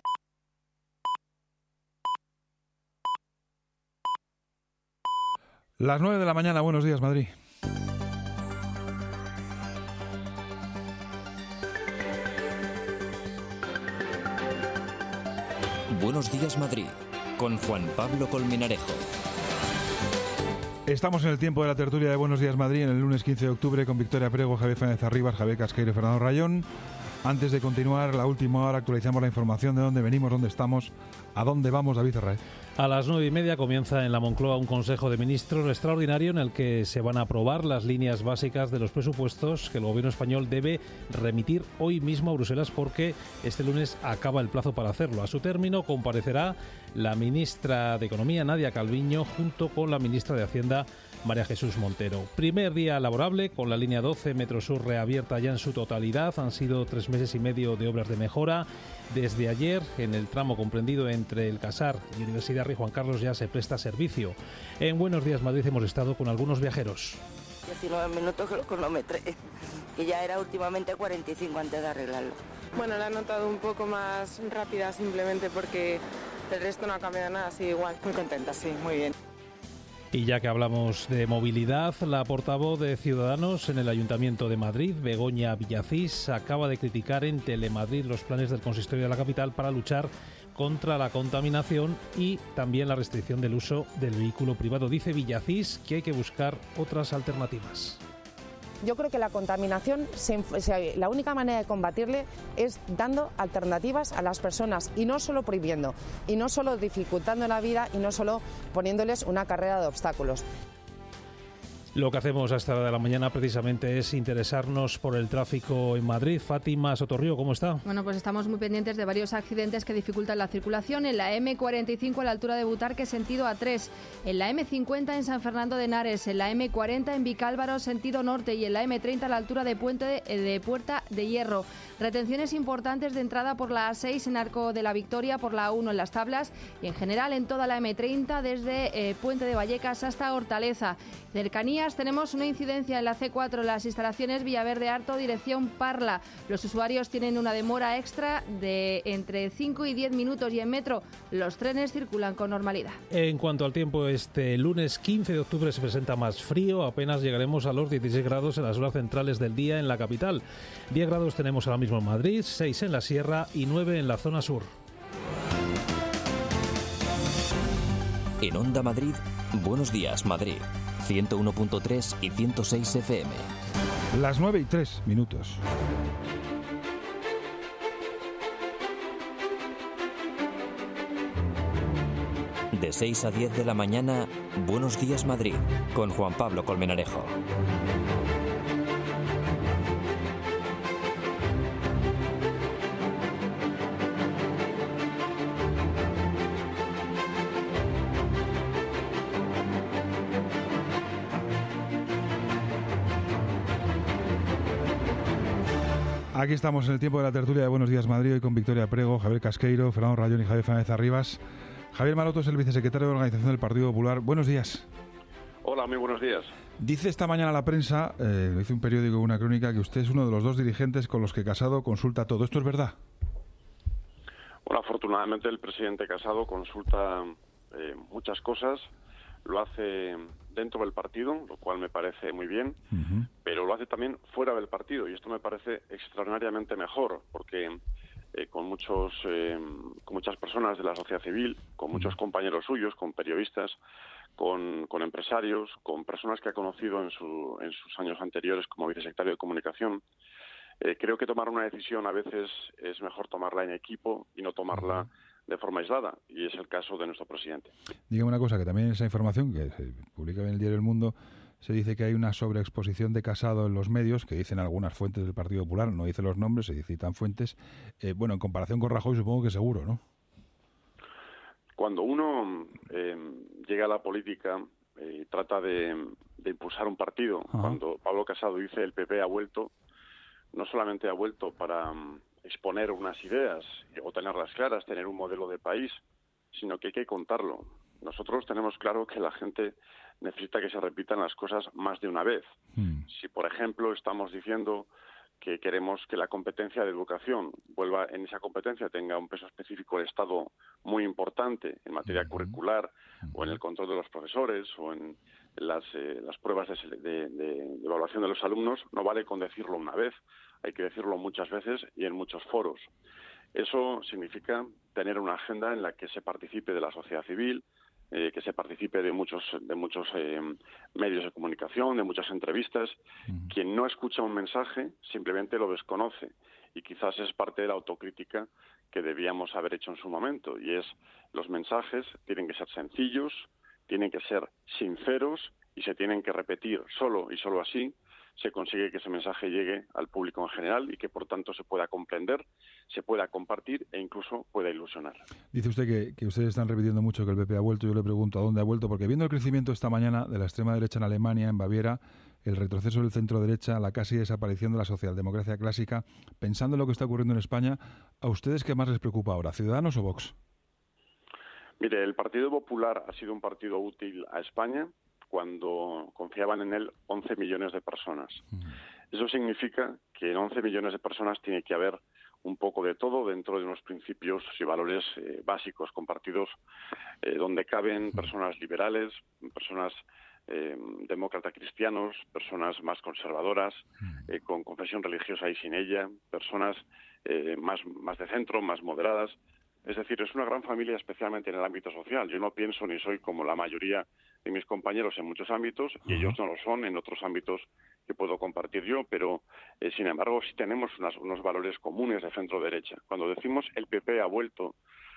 Las 9 de la mañana, buenos días, Madrid. Buenos días, Madrid, con Juan Pablo Colmenarejo. Estamos en el tiempo de la tertulia de Buenos días, Madrid, en el lunes 15 de octubre, con Victoria Prego, Javier Fernández Arribas, Javier Casqueiro y Fernando Rayón. Antes de continuar, la última hora, actualizamos la información de dónde venimos, dónde estamos, a dónde vamos, David Herrera. A las 9:30 comienza en la Moncloa un Consejo de Ministros extraordinario en el que se van a aprobar las líneas básicas de los presupuestos que el Gobierno español debe remitir hoy mismo a Bruselas, porque este lunes acaba el plazo para hacerlo. A su término comparecerá la ministra de Economía, Nadia Calviño, junto con la ministra de Hacienda, María Jesús Montero. Primer día laborable con la línea 12 Metro Sur reabierta ya en su totalidad. Han sido 3 meses y medio de obras de mejora. Desde ayer, en el tramo comprendido entre el Casar y Universidad Rey Juan Carlos, ya se presta servicio. En Buenos Días Madrid hemos estado con algunos viajeros. 19 minutos que lo cronometré, que ya era últimamente 45 antes de arreglarlo. Bueno, la he notado un poco más rápida simplemente porque el resto no ha cambiado nada, así igual. Muy contenta, sí, muy bien. Y ya que hablamos de movilidad, la portavoz de Ciudadanos en el Ayuntamiento de Madrid, Begoña Villacís, acaba de criticar en Telemadrid los planes del consistorio de la capital para luchar contra la contaminación y también la restricción del uso del vehículo privado. Dice Villacís que hay que buscar otras alternativas. Yo creo que la contaminación, la única manera de combatirle es dando alternativas a las personas y no solo prohibiendo, y no solo dificultando la vida y no solo poniéndoles una carrera de obstáculos. Lo que hacemos a esta hora de la mañana precisamente es interesarnos por el tráfico en Madrid. Fátima Sotorrío, ¿cómo está? Bueno, pues estamos muy pendientes de varios accidentes que dificultan la circulación en la M45 a la altura de Butarque, sentido A3, en la M50 en San Fernando de Henares, en la M40 en Vicálvaro, sentido norte, y en la M30 a la altura de Puerta de Hierro. Retenciones importantes de entrada por la A6 en Arco de la Victoria, por la A1 en Las Tablas y en general en toda la M30 desde Puente de Vallecas hasta Hortaleza. Cercanías, tenemos una incidencia en la C4, en las instalaciones Villaverde Arto, dirección Parla. Los usuarios tienen una demora extra de entre 5 y 10 minutos y en metro los trenes circulan con normalidad. En cuanto al tiempo, este lunes 15 de octubre se presenta más frío, apenas llegaremos a los 16 grados en las horas centrales del día en la capital. 10 grados tenemos ahora mismo en Madrid, 6 en la Sierra y 9 en la zona sur. En Onda Madrid, Buenos Días Madrid, 101.3 y 106 FM. Las 9:03 minutos. De 6 a 10 de la mañana, Buenos Días Madrid, con Juan Pablo Colmenarejo. Aquí estamos en el tiempo de la tertulia de Buenos Días Madrid, hoy con Victoria Prego, Javier Casqueiro, Fernando Rayón y Javier Fernández Arribas. Javier Maroto es el vicesecretario de Organización del Partido Popular. Buenos días. Hola, muy buenos días. Dice esta mañana la prensa, dice un periódico, una crónica, que usted es uno de los 2 dirigentes con los que Casado consulta todo. ¿Esto es verdad? Bueno, afortunadamente el presidente Casado consulta muchas cosas, lo hace dentro del partido, lo cual me parece muy bien, pero lo hace también fuera del partido, y esto me parece extraordinariamente mejor, porque con muchas personas de la sociedad civil, con muchos compañeros suyos, con periodistas, con empresarios, con personas que ha conocido en sus años anteriores como vicesecretario de Comunicación, creo que tomar una decisión a veces es mejor tomarla en equipo y no tomarla de forma aislada, y es el caso de nuestro presidente. Dígame una cosa, que también esa información que se publica en el diario El Mundo, se dice que hay una sobreexposición de Casado en los medios, que dicen algunas fuentes del Partido Popular, no dicen los nombres, se citan fuentes. Bueno, en comparación con Rajoy supongo que seguro, ¿no? Cuando uno llega a la política trata de impulsar un partido. Ajá. Cuando Pablo Casado dice el PP ha vuelto, no solamente ha vuelto para exponer unas ideas o tenerlas claras, tener un modelo de país, sino que hay que contarlo. Nosotros tenemos claro que la gente necesita que se repitan las cosas más de una vez. Si, por ejemplo, estamos diciendo que queremos que la competencia de educación vuelva, en esa competencia tenga un peso específico el Estado muy importante en materia curricular o en el control de los profesores o en las pruebas de evaluación de los alumnos, no vale con decirlo una vez, hay que decirlo muchas veces y en muchos foros. Eso significa tener una agenda en la que se participe de la sociedad civil, que se participe de muchos medios de comunicación, de muchas entrevistas. Quien no escucha un mensaje simplemente lo desconoce, y quizás es parte de la autocrítica que debíamos haber hecho en su momento, y es: los mensajes tienen que ser sencillos, tienen que ser sinceros y se tienen que repetir solo, y solo así se consigue que ese mensaje llegue al público en general y que, por tanto, se pueda comprender, se pueda compartir e incluso pueda ilusionar. Dice usted que ustedes están repitiendo mucho que el PP ha vuelto. Yo le pregunto a dónde ha vuelto, porque viendo el crecimiento esta mañana de la extrema derecha en Alemania, en Baviera, el retroceso del centro derecha, la casi desaparición de la socialdemocracia clásica, pensando en lo que está ocurriendo en España, ¿a ustedes qué más les preocupa ahora, Ciudadanos o Vox? Mire, el Partido Popular ha sido un partido útil a España cuando confiaban en él 11 millones de personas. Eso significa que en 11 millones de personas tiene que haber un poco de todo dentro de unos principios y valores básicos compartidos, donde caben personas liberales, personas demócratas cristianos, personas más conservadoras, con confesión religiosa y sin ella, personas más de centro, más moderadas. Es decir, es una gran familia, especialmente en el ámbito social. Yo no pienso ni soy como la mayoría de mis compañeros en muchos ámbitos, y ellos no lo son en otros ámbitos que puedo compartir yo, pero sin embargo sí tenemos unos valores comunes de centro-derecha. Cuando decimos el PP ha vuelto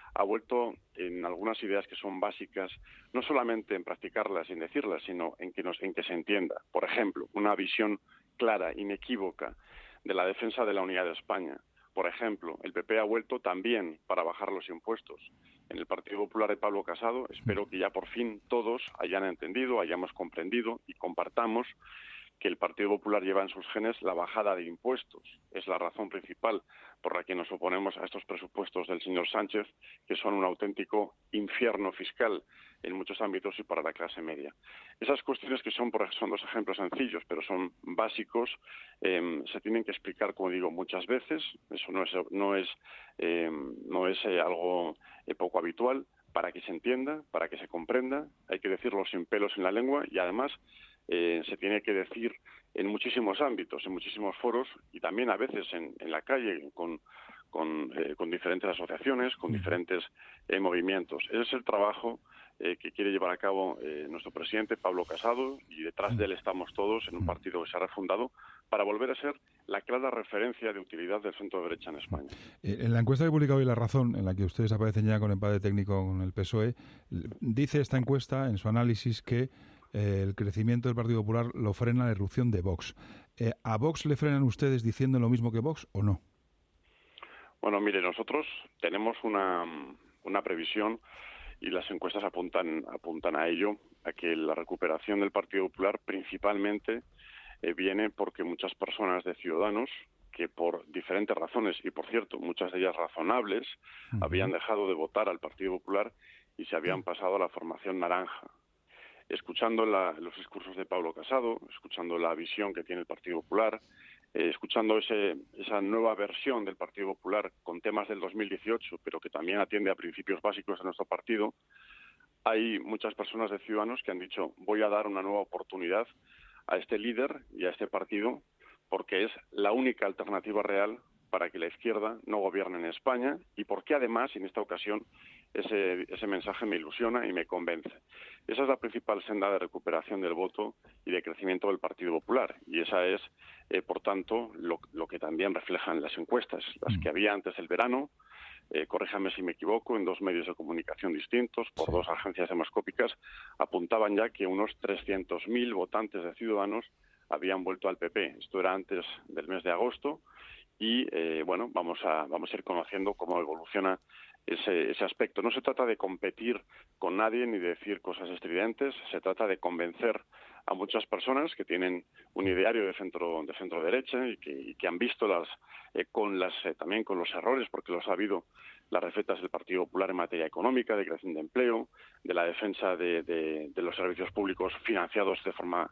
en algunas ideas que son básicas, no solamente en practicarlas y en decirlas, sino en que se entienda. Por ejemplo, una visión clara, inequívoca, de la defensa de la unidad de España. Por ejemplo, el PP ha vuelto también para bajar los impuestos. En el Partido Popular de Pablo Casado espero que ya por fin todos hayan entendido, hayamos comprendido y compartamos que el Partido Popular lleva en sus genes la bajada de impuestos. Es la razón principal por la que nos oponemos a estos presupuestos del señor Sánchez, que son un auténtico infierno fiscal en muchos ámbitos y para la clase media. Esas cuestiones que son dos ejemplos sencillos, pero son básicos, se tienen que explicar, como digo, muchas veces. Eso no es algo poco habitual. Para que se entienda, para que se comprenda, hay que decirlo sin pelos en la lengua, y además se tiene que decir en muchísimos ámbitos, en muchísimos foros, y también a veces en la calle con diferentes asociaciones, con diferentes movimientos. Ese es el trabajo que quiere llevar a cabo nuestro presidente Pablo Casado, y detrás de él estamos todos en un partido que se ha refundado para volver a ser la clara referencia de utilidad del centro derecha en España. En la encuesta que publica hoy La Razón, en la que ustedes aparecen ya con empate técnico con el PSOE, dice esta encuesta en su análisis que el crecimiento del Partido Popular lo frena la irrupción de Vox. ¿A Vox le frenan ustedes diciendo lo mismo que Vox o no? Bueno, mire, nosotros tenemos una previsión, y las encuestas apuntan a ello, a que la recuperación del Partido Popular principalmente viene porque muchas personas de Ciudadanos, que por diferentes razones, y por cierto, muchas de ellas razonables, habían dejado de votar al Partido Popular y se habían pasado a la formación naranja. Escuchando los discursos de Pablo Casado, escuchando la visión que tiene el Partido Popular, escuchando esa nueva versión del Partido Popular con temas del 2018, pero que también atiende a principios básicos de nuestro partido, hay muchas personas de Ciudadanos que han dicho: voy a dar una nueva oportunidad a este líder y a este partido, porque es la única alternativa real para que la izquierda no gobierne en España, y porque además, en esta ocasión, ese mensaje me ilusiona y me convence. Esa es la principal senda de recuperación del voto y de crecimiento del Partido Popular, y esa es, por tanto, lo que también reflejan las encuestas, las que había antes del verano, corríjame si me equivoco, en 2 medios de comunicación distintos, por 2 agencias demoscópicas, apuntaban ya que unos 300.000 votantes de Ciudadanos habían vuelto al PP. Esto era antes del mes de agosto y, bueno, vamos a ir conociendo cómo evoluciona ese aspecto. No se trata de competir con nadie ni de decir cosas estridentes, se trata de convencer a muchas personas que tienen un ideario de centro derecha y que han visto también con los errores, porque los ha habido, las recetas del Partido Popular en materia económica, de creación de empleo, de la defensa de los servicios públicos financiados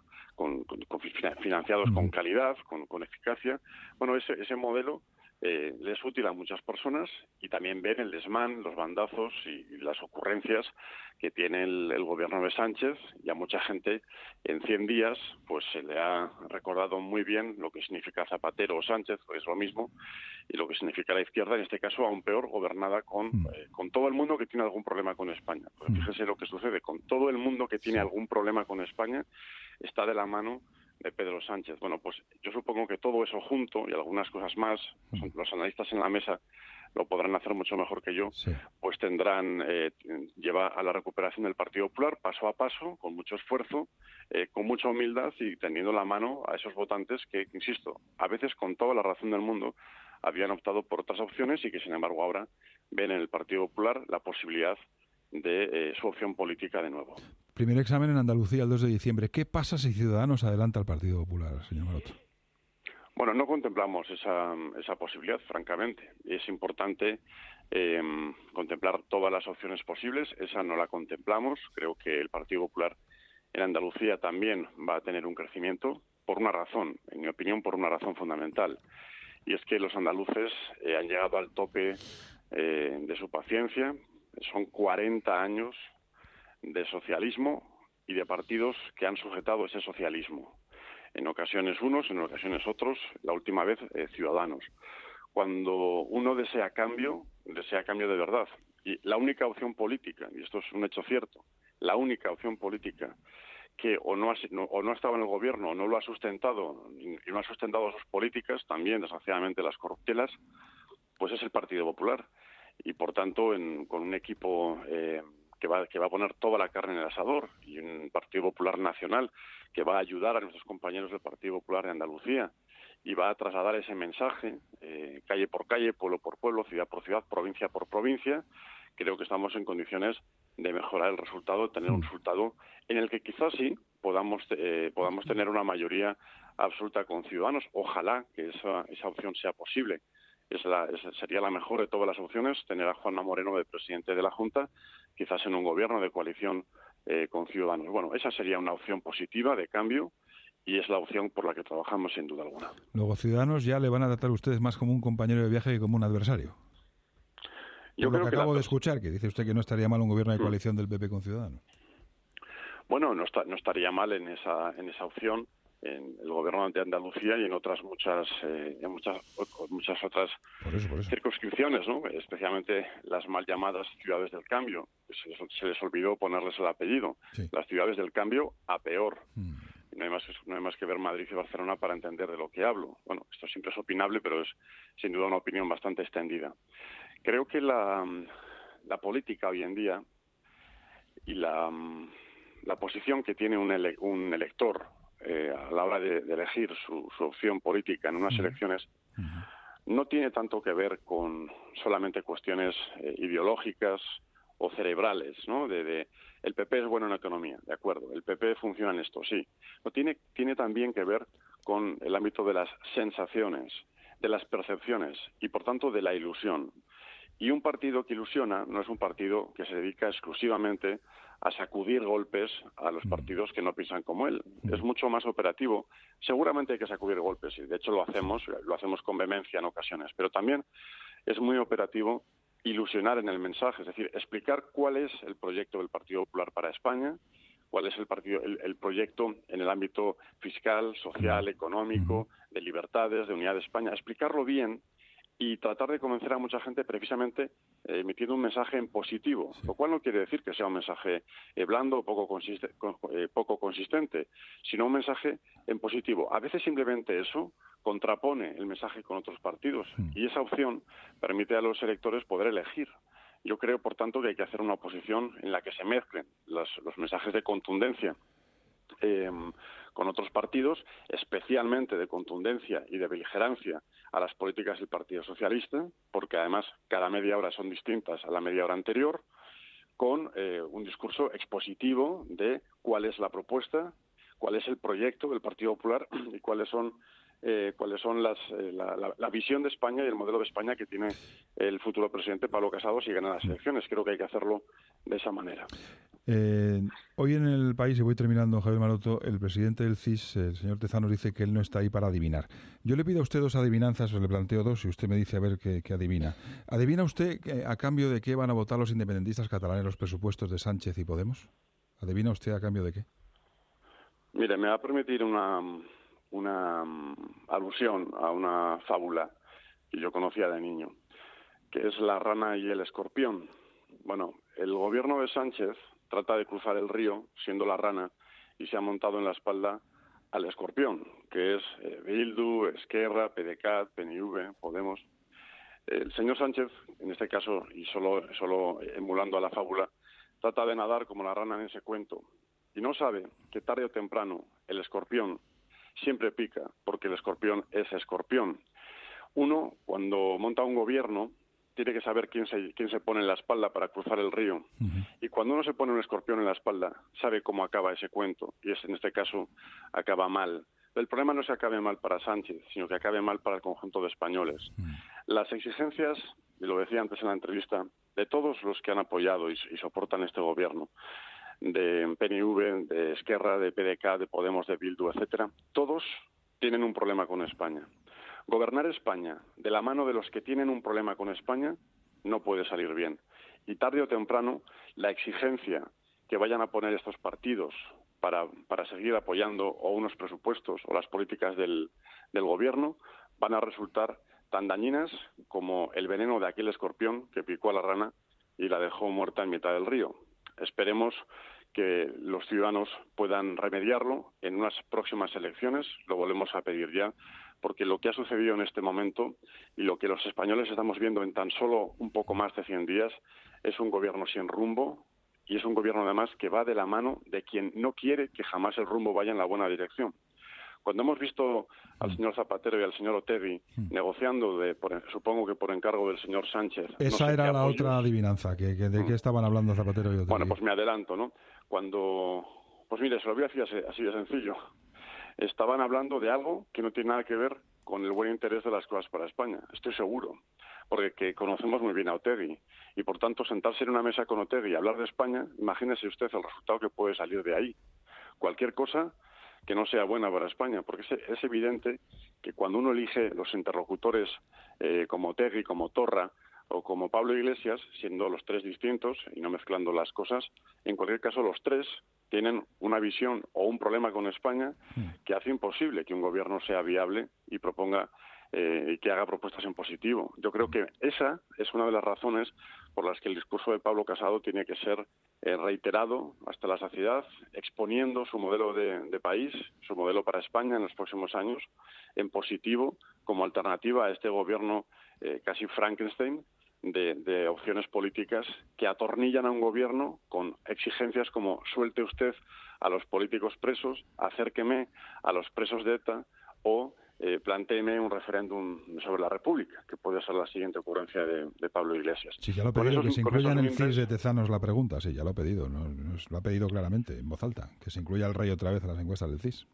financiados con calidad, con eficacia. Bueno, ese modelo le es útil a muchas personas y también ven el desmán, los bandazos y las ocurrencias que tiene el gobierno de Sánchez, y a mucha gente en 100 días pues se le ha recordado muy bien lo que significa Zapatero o Sánchez, que es lo mismo, y lo que significa la izquierda, en este caso aún peor, gobernada con todo el mundo que tiene algún problema con España. Pues fíjese lo que sucede, con todo el mundo que tiene algún problema con España está de la mano de Pedro Sánchez. Bueno, pues yo supongo que todo eso junto y algunas cosas más, los analistas en la mesa lo podrán hacer mucho mejor que yo, pues tendrán, lleva a la recuperación del Partido Popular paso a paso, con mucho esfuerzo, con mucha humildad y tendiendo la mano a esos votantes que, insisto, a veces con toda la razón del mundo habían optado por otras opciones y que, sin embargo, ahora ven en el Partido Popular la posibilidad de su opción política de nuevo. Primer examen en Andalucía el 2 de diciembre. ¿Qué pasa si Ciudadanos adelanta al Partido Popular, señor Maroto? Bueno, no contemplamos esa posibilidad, francamente. Es importante contemplar todas las opciones posibles. Esa no la contemplamos. Creo que el Partido Popular en Andalucía también va a tener un crecimiento por una razón, en mi opinión, por una razón fundamental. Y es que los andaluces han llegado al tope de su paciencia. Son 40 años de socialismo y de partidos que han sujetado ese socialismo. En ocasiones unos, en ocasiones otros, la última vez Ciudadanos. Cuando uno desea cambio de verdad. Y la única opción política, y esto es un hecho cierto, la única opción política que o no ha estado en el gobierno o no lo ha sustentado y no ha sustentado sus políticas, también desgraciadamente las corruptelas, pues es el Partido Popular. Y por tanto, con un equipo que va a poner toda la carne en el asador y un Partido Popular nacional que va a ayudar a nuestros compañeros del Partido Popular de Andalucía y va a trasladar ese mensaje calle por calle, pueblo por pueblo, ciudad por ciudad, provincia por provincia, creo que estamos en condiciones de mejorar el resultado, tener un resultado en el que quizás sí podamos tener una mayoría absoluta con Ciudadanos. Ojalá que esa opción sea posible. Esa sería la mejor de todas las opciones, tener a Juanma Moreno de presidente de la Junta, quizás en un gobierno de coalición con Ciudadanos. Bueno, esa sería una opción positiva de cambio y es la opción por la que trabajamos sin duda alguna. Luego, Ciudadanos ya le van a tratar ustedes más como un compañero de viaje que como un adversario. Yo creo que acabo de escuchar, que dice usted que no estaría mal un gobierno de coalición del PP con Ciudadanos. Bueno, no estaría mal en esa opción, en el gobierno de Andalucía y en otras muchas otras por eso. Circunscripciones, ¿no? Especialmente las mal llamadas ciudades del cambio. Se les olvidó ponerles el apellido. Sí. Las ciudades del cambio a peor. No hay más que ver Madrid y Barcelona para entender de lo que hablo. Bueno, esto siempre es opinable, pero es sin duda una opinión bastante extendida. Creo que la política hoy en día y la posición que tiene un elector a la hora de elegir su opción política en unas elecciones no tiene tanto que ver con solamente cuestiones ideológicas o cerebrales, ¿no? El PP es bueno en economía, de acuerdo, el PP funciona en esto, sí. No tiene también que ver con el ámbito de las sensaciones, de las percepciones y, por tanto, de la ilusión. Y un partido que ilusiona no es un partido que se dedica exclusivamente a sacudir golpes a los partidos que no piensan como él. Es mucho más operativo. Seguramente hay que sacudir golpes y de hecho lo hacemos con vehemencia en ocasiones, pero también es muy operativo ilusionar en el mensaje, es decir, explicar cuál es el proyecto del Partido Popular para España, cuál es el proyecto en el ámbito fiscal, social, económico, de libertades, de unidad de España, explicarlo bien y tratar de convencer a mucha gente precisamente emitiendo un mensaje en positivo, lo cual no quiere decir que sea un mensaje blando o poco consistente, sino un mensaje en positivo. A veces simplemente eso contrapone el mensaje con otros partidos y esa opción permite a los electores poder elegir. Yo creo, por tanto, que hay que hacer una oposición en la que se mezclen los mensajes de contundencia con otros partidos, especialmente de contundencia y de beligerancia a las políticas del Partido Socialista, porque además cada media hora son distintas a la media hora anterior, con un discurso expositivo de cuál es la propuesta, cuál es el proyecto del Partido Popular y cuáles son la visión de España y el modelo de España que tiene el futuro presidente Pablo Casado si gana las elecciones. Creo que hay que hacerlo de esa manera. Hoy en El País, y voy terminando, Javier Maroto, el presidente del CIS, el señor Tezanos, dice que él no está ahí para adivinar. Yo le pido a usted dos adivinanzas, o le planteo dos, y usted me dice a ver qué adivina. ¿Adivina usted a cambio de qué van a votar los independentistas catalanes los presupuestos de Sánchez y Podemos? ¿Adivina usted a cambio de qué? Mire, me va a permitir una alusión a una fábula que yo conocía de niño, que es La rana y el escorpión. Bueno, el gobierno de Sánchez trata de cruzar el río siendo la rana y se ha montado en la espalda al escorpión, que es Bildu, Esquerra, PDeCAT, PNV, Podemos. El señor Sánchez, en este caso, y solo emulando a la fábula, trata de nadar como la rana en ese cuento y no sabe que tarde o temprano el escorpión siempre pica, porque el escorpión es escorpión. Uno, cuando monta un gobierno, tiene que saber quién se pone en la espalda para cruzar el río. Y cuando uno se pone un escorpión en la espalda, sabe cómo acaba ese cuento. Y en este caso acaba mal. El problema no es que acabe mal para Sánchez, sino que acabe mal para el conjunto de españoles. Las exigencias, y lo decía antes en la entrevista, de todos los que han apoyado y soportan este gobierno, de PNV, de Esquerra, de PDeCAT, de Podemos, de Bildu, etcétera, todos tienen un problema con España. Gobernar España de la mano de los que tienen un problema con España no puede salir bien. Y tarde o temprano, la exigencia que vayan a poner estos partidos para seguir apoyando o unos presupuestos o las políticas del gobierno van a resultar tan dañinas como el veneno de aquel escorpión que picó a la rana y la dejó muerta en mitad del río. Esperemos que los ciudadanos puedan remediarlo en unas próximas elecciones, lo volvemos a pedir ya, porque lo que ha sucedido en este momento y lo que los españoles estamos viendo en tan solo un poco más de 100 días es un gobierno sin rumbo y es un gobierno además que va de la mano de quien no quiere que jamás el rumbo vaya en la buena dirección. Cuando hemos visto al señor Zapatero y al señor Otegi negociando, supongo que por encargo del señor Sánchez... Esa era la otra adivinanza, ¿de qué estaban hablando Zapatero y Otegi? Bueno, pues me adelanto, ¿no? Pues mire, se lo voy a decir así de sencillo. Estaban hablando de algo que no tiene nada que ver con el buen interés de las cosas para España, estoy seguro, porque que conocemos muy bien a Otegi y por tanto sentarse en una mesa con Otegi y hablar de España, imagínese usted el resultado que puede salir de ahí. Cualquier cosa que no sea buena para España, porque es evidente que cuando uno elige los interlocutores como Otegi, como Torra o como Pablo Iglesias, siendo los tres distintos y no mezclando las cosas, en cualquier caso los tres tienen una visión o un problema con España que hace imposible que un gobierno sea viable y proponga y que haga propuestas en positivo. Yo creo que esa es una de las razones por las que el discurso de Pablo Casado tiene que ser reiterado hasta la saciedad, exponiendo su modelo de país, su modelo para España en los próximos años, en positivo, como alternativa a este gobierno casi Frankenstein de opciones políticas que atornillan a un gobierno con exigencias como suelte usted a los políticos presos, acérqueme a los presos de ETA o plantéeme un referéndum sobre la República, que puede ser la siguiente ocurrencia de Pablo Iglesias. Sí, ya lo he pedido, que se incluya en el CIS de Tezanos la pregunta, sí, ya lo ha pedido, lo ha pedido claramente, en voz alta, que se incluya el rey otra vez a las encuestas del CIS.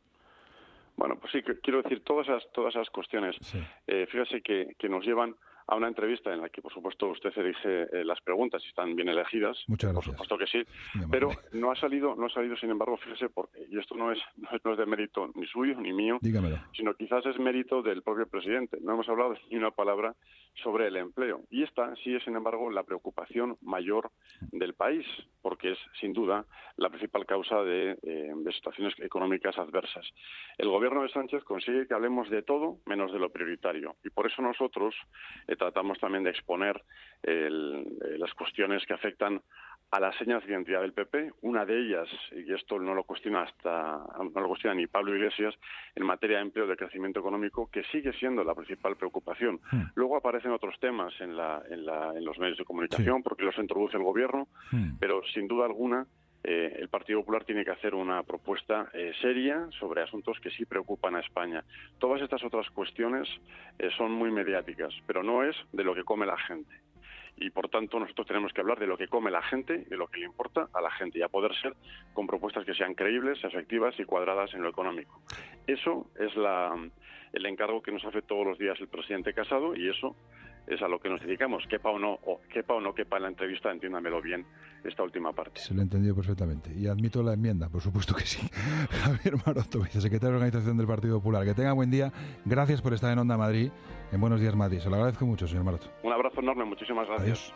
Bueno, pues sí, quiero decir, todas esas cuestiones, sí. Fíjese que nos llevan a una entrevista en la que, por supuesto, usted elige las preguntas y están bien elegidas. Muchas gracias. Por supuesto que sí, pero no ha salido, sin embargo, fíjese, y esto no es de mérito ni suyo ni mío, dígamelo, sino quizás es mérito del propio presidente. No hemos hablado ni una palabra sobre el empleo. Y esta sí es, sin embargo, la preocupación mayor del país, porque es, sin duda, la principal causa de situaciones económicas adversas. El gobierno de Sánchez consigue que hablemos de todo menos de lo prioritario. Y por eso nosotros tratamos también de exponer las cuestiones que afectan a las señas de identidad del PP. Una de ellas, y esto no lo cuestiona ni Pablo Iglesias, en materia de empleo, de crecimiento económico, que sigue siendo la principal preocupación. Luego aparecen otros temas en los medios de comunicación, porque los introduce el gobierno, pero sin duda alguna el Partido Popular tiene que hacer una propuesta seria sobre asuntos que sí preocupan a España. Todas estas otras cuestiones son muy mediáticas, pero no es de lo que come la gente. Y, por tanto, nosotros tenemos que hablar de lo que come la gente, de lo que le importa a la gente, y a poder ser con propuestas que sean creíbles, efectivas y cuadradas en lo económico. Eso es el encargo que nos hace todos los días el presidente Casado, y eso es a lo que nos dedicamos, quepa o no quepa en la entrevista, entiéndamelo bien, esta última parte. Se lo he entendido perfectamente. Y admito la enmienda, por supuesto que sí. Javier Maroto, vicesecretario de Organización del Partido Popular. Que tenga buen día. Gracias por estar en Onda Madrid, en Buenos Días Madrid. Se lo agradezco mucho, señor Maroto. Un abrazo enorme, muchísimas gracias.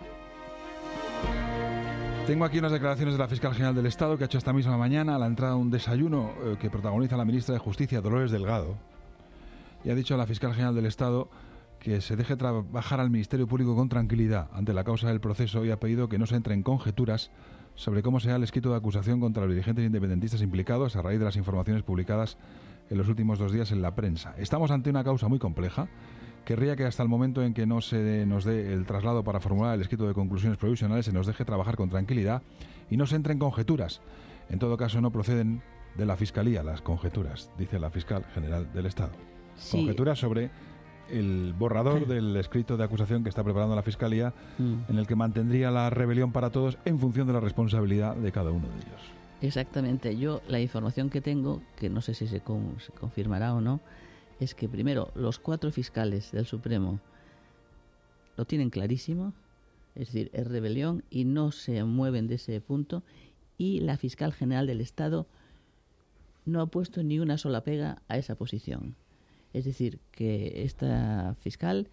Adiós. Tengo aquí unas declaraciones de la Fiscal General del Estado que ha hecho esta misma mañana a la entrada de un desayuno que protagoniza la ministra de Justicia, Dolores Delgado. Y ha dicho a la Fiscal General del Estado que se deje trabajar al Ministerio Público con tranquilidad ante la causa del proceso, y ha pedido que no se entre en conjeturas sobre cómo será el escrito de acusación contra los dirigentes independentistas implicados a raíz de las informaciones publicadas en los últimos 2 días en la prensa. Estamos ante una causa muy compleja. Querría que hasta el momento en que no se nos dé el traslado para formular el escrito de conclusiones provisionales se nos deje trabajar con tranquilidad y no se entre en conjeturas. En todo caso, no proceden de la Fiscalía las conjeturas, dice la Fiscal General del Estado. Sí. Conjeturas sobre el borrador del escrito de acusación que está preparando la Fiscalía, en el que mantendría la rebelión para todos en función de la responsabilidad de cada uno de ellos. Exactamente. Yo, la información que tengo, que no sé si se confirmará o no, es que primero los 4 fiscales del Supremo lo tienen clarísimo, es decir, es rebelión y no se mueven de ese punto, y la Fiscal General del Estado no ha puesto ni una sola pega a esa posición. Es decir, que esta fiscal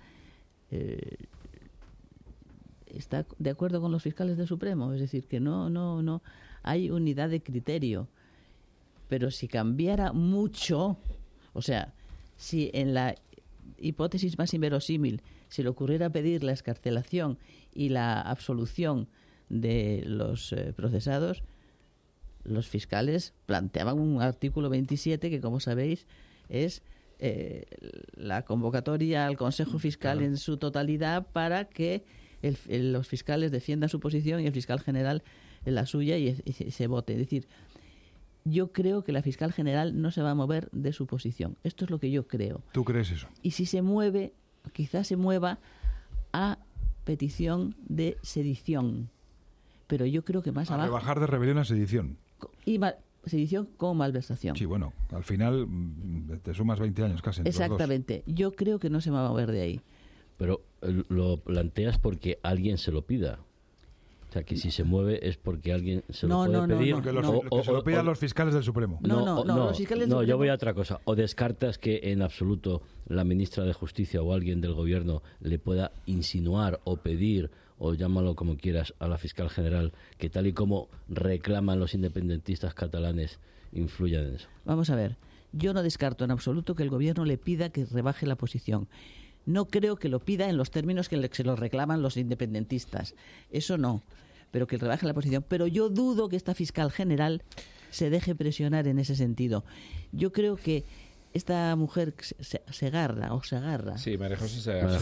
está de acuerdo con los fiscales del Supremo. Es decir, que no hay unidad de criterio. Pero si cambiara mucho, o sea, si en la hipótesis más inverosímil se le ocurriera pedir la excarcelación y la absolución de los procesados, los fiscales planteaban un artículo 27 que, como sabéis, es la convocatoria al Consejo Fiscal en su totalidad para que los fiscales defiendan su posición y el fiscal general la suya y se vote. Es decir, yo creo que la fiscal general no se va a mover de su posición. Esto es lo que yo creo. ¿Tú crees eso? Y si se mueve, quizás se mueva a petición de sedición. Pero yo creo que más abajo... Rebajar de rebelión a sedición. Sedición como malversación. Sí, bueno, al final te sumas 20 años casi. Exactamente. Yo creo que no se va a mover de ahí. Pero lo planteas porque alguien se lo pida. O sea, que si se mueve es porque alguien se lo puede pedir. Porque que se lo pidan los fiscales del Supremo. Los fiscales del Supremo. Yo voy a Supremo. otra cosa. O descartas que en absoluto la ministra de Justicia o alguien del gobierno le pueda insinuar o pedir, o llámalo como quieras, a la fiscal general, que tal y como reclaman los independentistas catalanes, influyan en eso. Vamos a ver. Yo no descarto en absoluto que el gobierno le pida que rebaje la posición. No creo que lo pida en los términos que se lo reclaman los independentistas. Eso no. Pero que rebaje la posición. Pero yo dudo que esta fiscal general se deje presionar en ese sentido. Yo creo que esta mujer Segarra. Sí, María José Segarra.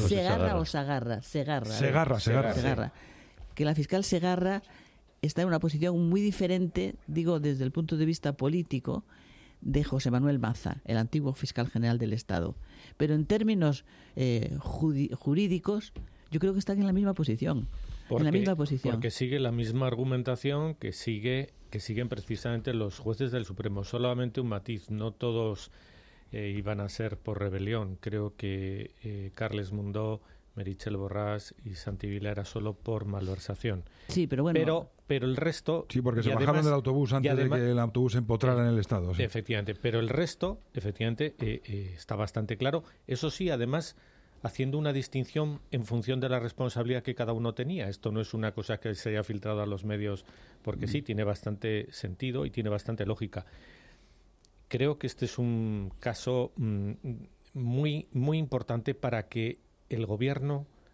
Segarra. Que la fiscal Segarra está en una posición muy diferente, digo, desde el punto de vista político, de José Manuel Maza, el antiguo fiscal general del Estado. Pero en términos jurídicos, yo creo que están en la misma posición. Porque sigue la misma argumentación que siguen precisamente los jueces del Supremo. Solamente un matiz, no todos iban a ser por rebelión. Creo que Carles Mundó, Meritxell Borràs y Santi Vila era solo por malversación. Sí, pero bueno. Pero el resto... Sí, porque se bajaron del autobús antes de que el autobús se empotrara en el Estado. Sí. Efectivamente, pero el resto, está bastante claro. Eso sí, además, haciendo una distinción en función de la responsabilidad que cada uno tenía. Esto no es una cosa que se haya filtrado a los medios porque sí, tiene bastante sentido y tiene bastante lógica. Creo que este es un caso muy, muy importante para que el gobierno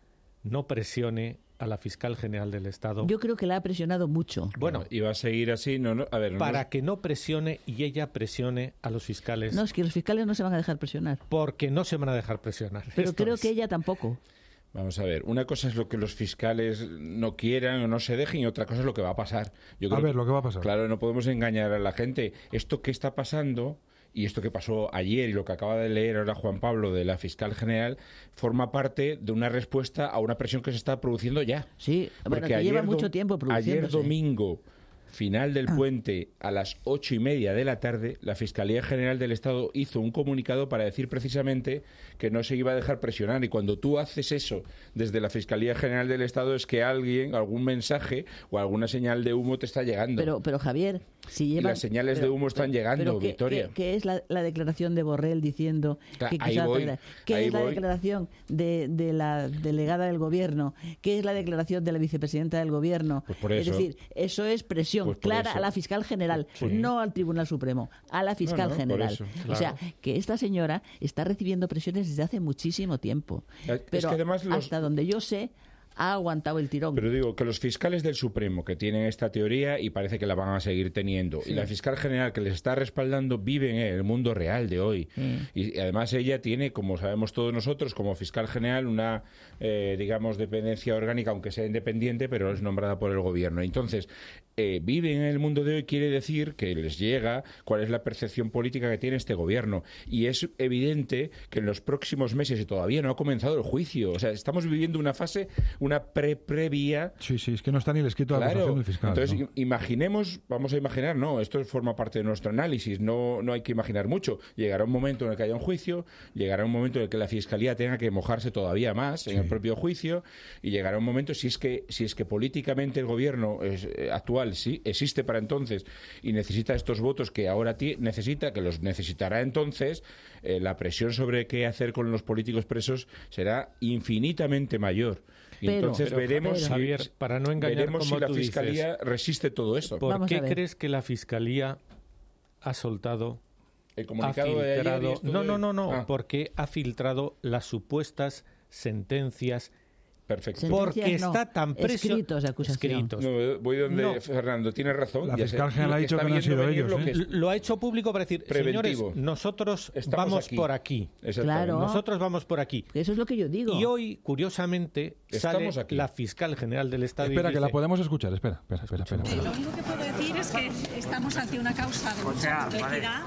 no presione a la fiscal general del Estado. Yo creo que la ha presionado mucho. Bueno, y va a seguir así. Para que no presione y ella presione a los fiscales. No, es que los fiscales no se van a dejar presionar. Porque no se van a dejar presionar. Pero creo que ella tampoco. Vamos a ver, una cosa es lo que los fiscales no quieran o no se dejen y otra cosa es lo que va a pasar. Lo que va a pasar. Claro, no podemos engañar a la gente. Esto que está pasando y esto que pasó ayer y lo que acaba de leer ahora Juan Pablo de la fiscal general forma parte de una respuesta a una presión que se está produciendo ya. Sí, porque que lleva mucho tiempo produciéndose. Ayer domingo, final del puente, a las 8:30 de la tarde, la Fiscalía General del Estado hizo un comunicado para decir precisamente que no se iba a dejar presionar. Y cuando tú haces eso desde la Fiscalía General del Estado es que algún mensaje o alguna señal de humo te está llegando. Pero Javier, si llevan... Las señales de humo están llegando, Victoria. ¿Qué es la declaración de Borrell diciendo que ¿Qué es la declaración de la delegada del Gobierno? ¿Qué es la declaración de la vicepresidenta del Gobierno? Pues por eso. Es decir, eso es presión clara a la fiscal general, no al Tribunal Supremo, a la fiscal general. Eso, claro. O sea, que esta señora está recibiendo presiones desde hace muchísimo tiempo. Pero es que además hasta donde yo sé, ha aguantado el tirón. Pero digo que los fiscales del Supremo que tienen esta teoría y parece que la van a seguir teniendo, y la fiscal general que les está respaldando viven en el mundo real de hoy. Y además ella tiene, como sabemos todos nosotros, como fiscal general una, digamos, dependencia orgánica, aunque sea independiente, pero es nombrada por el gobierno. Entonces, viven en el mundo de hoy quiere decir que les llega cuál es la percepción política que tiene este gobierno. Y es evidente que en los próximos meses, y todavía no ha comenzado el juicio, o sea, estamos viviendo una fase, una previa. Sí, es que no está ni el escrito de la acusación del fiscal. Entonces, imaginemos, vamos a imaginar, esto forma parte de nuestro análisis, no hay que imaginar mucho. Llegará un momento en el que haya un juicio, llegará un momento en el que la Fiscalía tenga que mojarse todavía más en el propio juicio, y llegará un momento, si es que políticamente el gobierno actual sí existe para entonces y necesita estos votos que ahora necesita, que los necesitará entonces, la presión sobre qué hacer con los políticos presos será infinitamente mayor. Y entonces veremos, Javier, para no engañar, veremos si la Fiscalía resiste todo eso. ¿Por qué crees que la Fiscalía ha soltado, el comunicado de ayer? No, porque ha filtrado las supuestas sentencias. Perfecto. Porque está tan preso. Escritos de acusación. No, voy donde Fernando, tiene razón. La fiscal general ha dicho que no han sido ellos. Lo ha hecho público para decir, señores, nosotros vamos por aquí. Claro. Nosotros vamos por aquí. Eso es lo que yo digo. Y hoy, curiosamente, sale la fiscal general del Estado. Espera, y dice, que la podemos escuchar. Espera. Lo único que puedo decir es que estamos ante una causa de mucha complejidad.